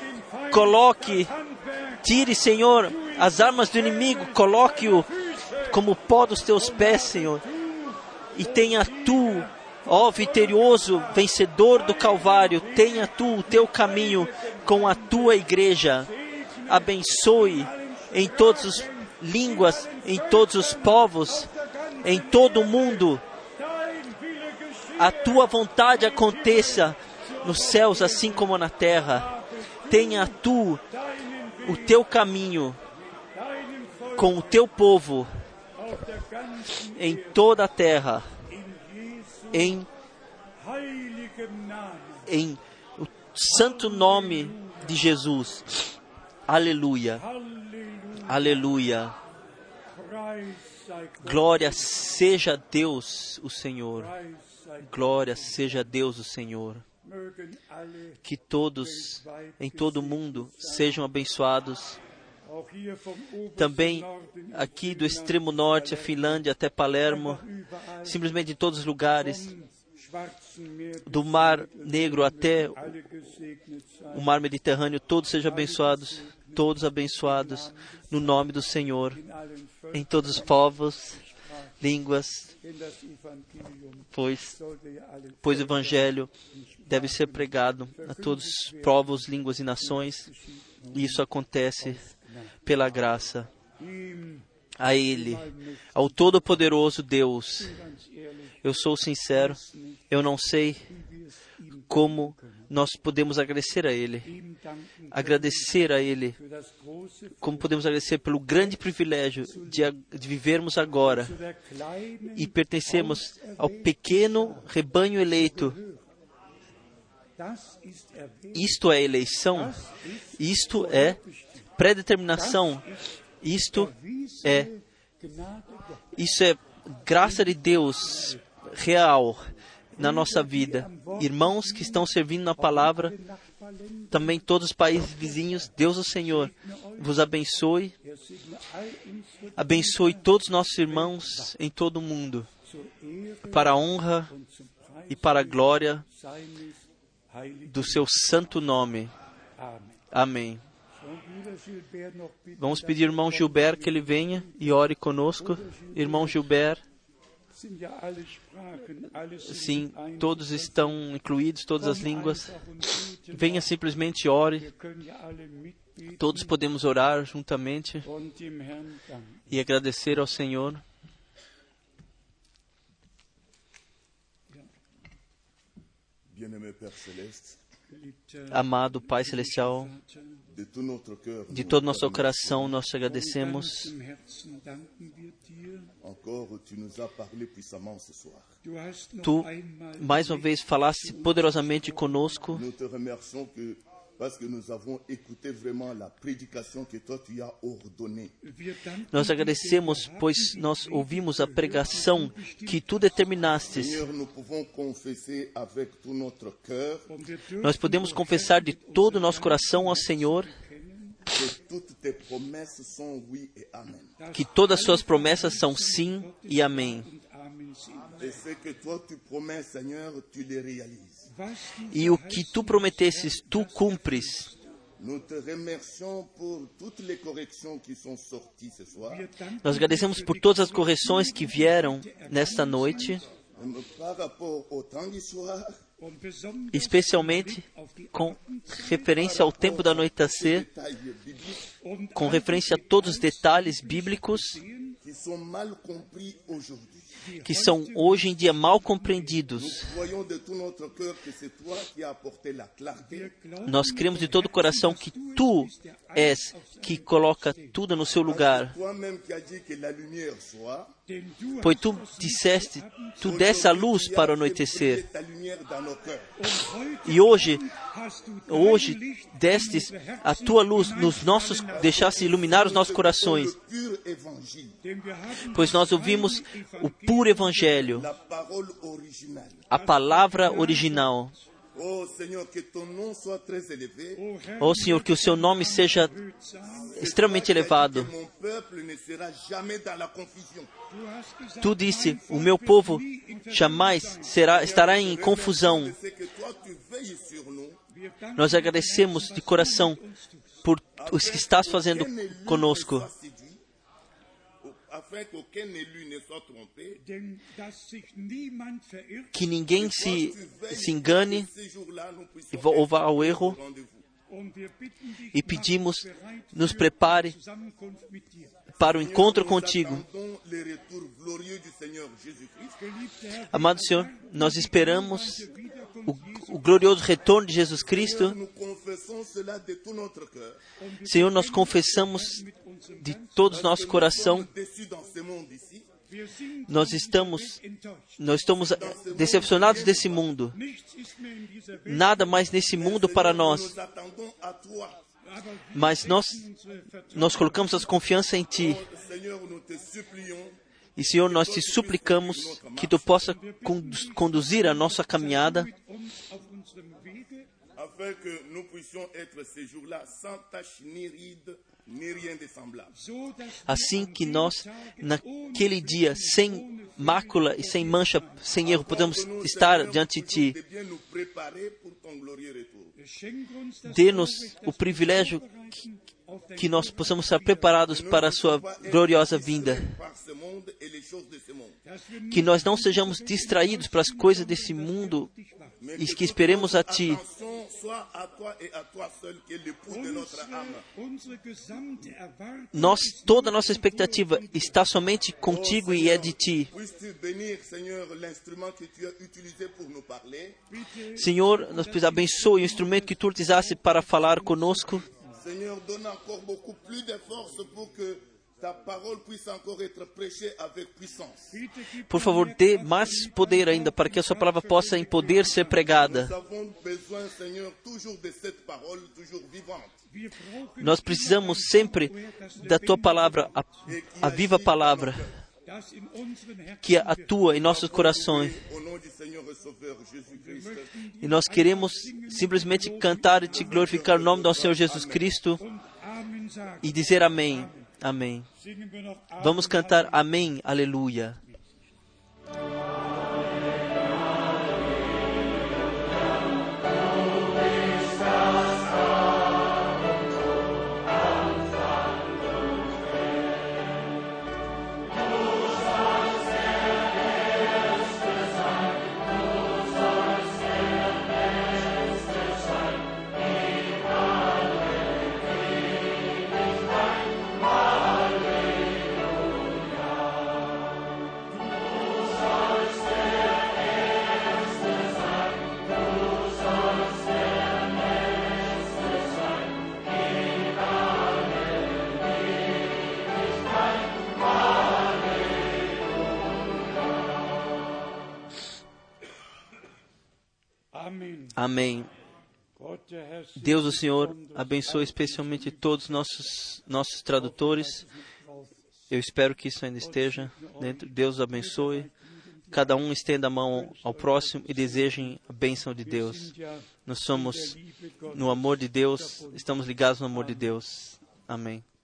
tire, Senhor, as armas do inimigo, coloque-o como pó dos Teus pés, Senhor. E tenha Tu, ó vitorioso, vencedor do Calvário, tenha Tu o Teu caminho com a Tua igreja. Abençoe em todas as línguas, em todos os povos, em todo o mundo. A Tua vontade aconteça nos céus assim como na terra. Tenha Tu o Teu caminho com o Teu povo em toda a terra, em o santo nome de Jesus. Aleluia, aleluia. Glória seja a Deus o Senhor. Glória seja a Deus o Senhor. Que todos em todo o mundo sejam abençoados. Também aqui do extremo norte, a Finlândia até Palermo, simplesmente em todos os lugares, do Mar Negro até o Mar Mediterrâneo, todos sejam abençoados, todos abençoados no nome do Senhor, em todos os povos, línguas, pois o Evangelho deve ser pregado a todos os povos, línguas e nações, e isso acontece pela graça. A Ele, ao Todo-Poderoso Deus, eu sou sincero, eu não sei como nós podemos agradecer a Ele, como podemos agradecer pelo grande privilégio de vivermos agora e pertencermos ao pequeno rebanho eleito. Isto é eleição, isto é predeterminação, isso é graça de Deus real na nossa vida. Irmãos que estão servindo na palavra, também todos os países vizinhos, Deus o Senhor vos abençoe. Abençoe todos os nossos irmãos em todo o mundo, para a honra e para a glória do seu santo nome. Amém. Vamos pedir ao irmão Gilberto que ele venha e ore conosco. Irmão Gilberto. Sim, todos estão incluídos, todas as línguas. Venha simplesmente e ore. Todos podemos orar juntamente e agradecer ao Senhor. Amado Pai Celestial, de todo nosso coração nós te agradecemos. Tu, mais uma vez, falaste poderosamente conosco. Nós agradecemos, pois nós ouvimos a pregação que tu determinastes. Nós podemos confessar de todo o nosso coração ao Senhor que todas as suas promessas são sim e amém. E o que tu prometesses, tu cumpres. Nós agradecemos por todas as correções que vieram nesta noite, especialmente com referência ao tempo da anoitecer, com referência a todos os detalhes bíblicos que são hoje em dia mal compreendidos. Nós cremos de todo o coração que tu és que coloca tudo no seu lugar. Pois tu disseste, tu desse a luz para o anoitecer. E hoje destes a tua luz nos nossos, deixaste iluminar os nossos corações. Pois nós ouvimos o puro Evangelho, a palavra original. Oh Senhor, que o seu nome seja extremamente elevado. Tu disse, o meu povo jamais estará em confusão. Nós agradecemos de coração por o que estás fazendo conosco. Que ninguém se engane ou vá ao erro. E pedimos, nos prepare para o encontro contigo. Amado Senhor, nós esperamos o glorioso retorno de Jesus Cristo. Senhor, nós confessamos de todo o nosso coração, nós estamos decepcionados desse mundo. Nada mais nesse mundo para nós. Mas nós colocamos a confiança em Ti. E, Senhor, nós te suplicamos que Tu possa conduzir a nossa caminhada, assim que nós, naquele dia, sem mácula e sem mancha, sem erro, podemos estar diante de Ti. Dê-nos o privilégio que nós possamos estar preparados para a Sua gloriosa vinda. Que nós não sejamos distraídos para as coisas desse mundo e que esperemos a Ti. Toda a nossa expectativa está somente contigo e é de Ti. Senhor, nos abençoe o instrumento que Tu utilizaste para falar conosco. Seigneur, donne encore beaucoup plus de force pour que ta parole puisse encore être prêchée avec puissance. Por favor, dê mais poder ainda para que a sua palavra possa em poder ser pregada. Nous avons besoin, Seigneur, toujours de cette parole, toujours vivante. Nós precisamos sempre da Tua palavra, a viva palavra, que atua em nossos corações. E nós queremos simplesmente cantar e Te glorificar o nome do Senhor Jesus Cristo e dizer amém. Amém. Vamos cantar amém, aleluia. Amém. Deus, o Senhor, abençoe especialmente todos os nossos tradutores. Eu espero que isso ainda esteja dentro. Deus abençoe. Cada um estenda a mão ao próximo e desejem a bênção de Deus. Nós somos no amor de Deus, estamos ligados no amor de Deus. Amém.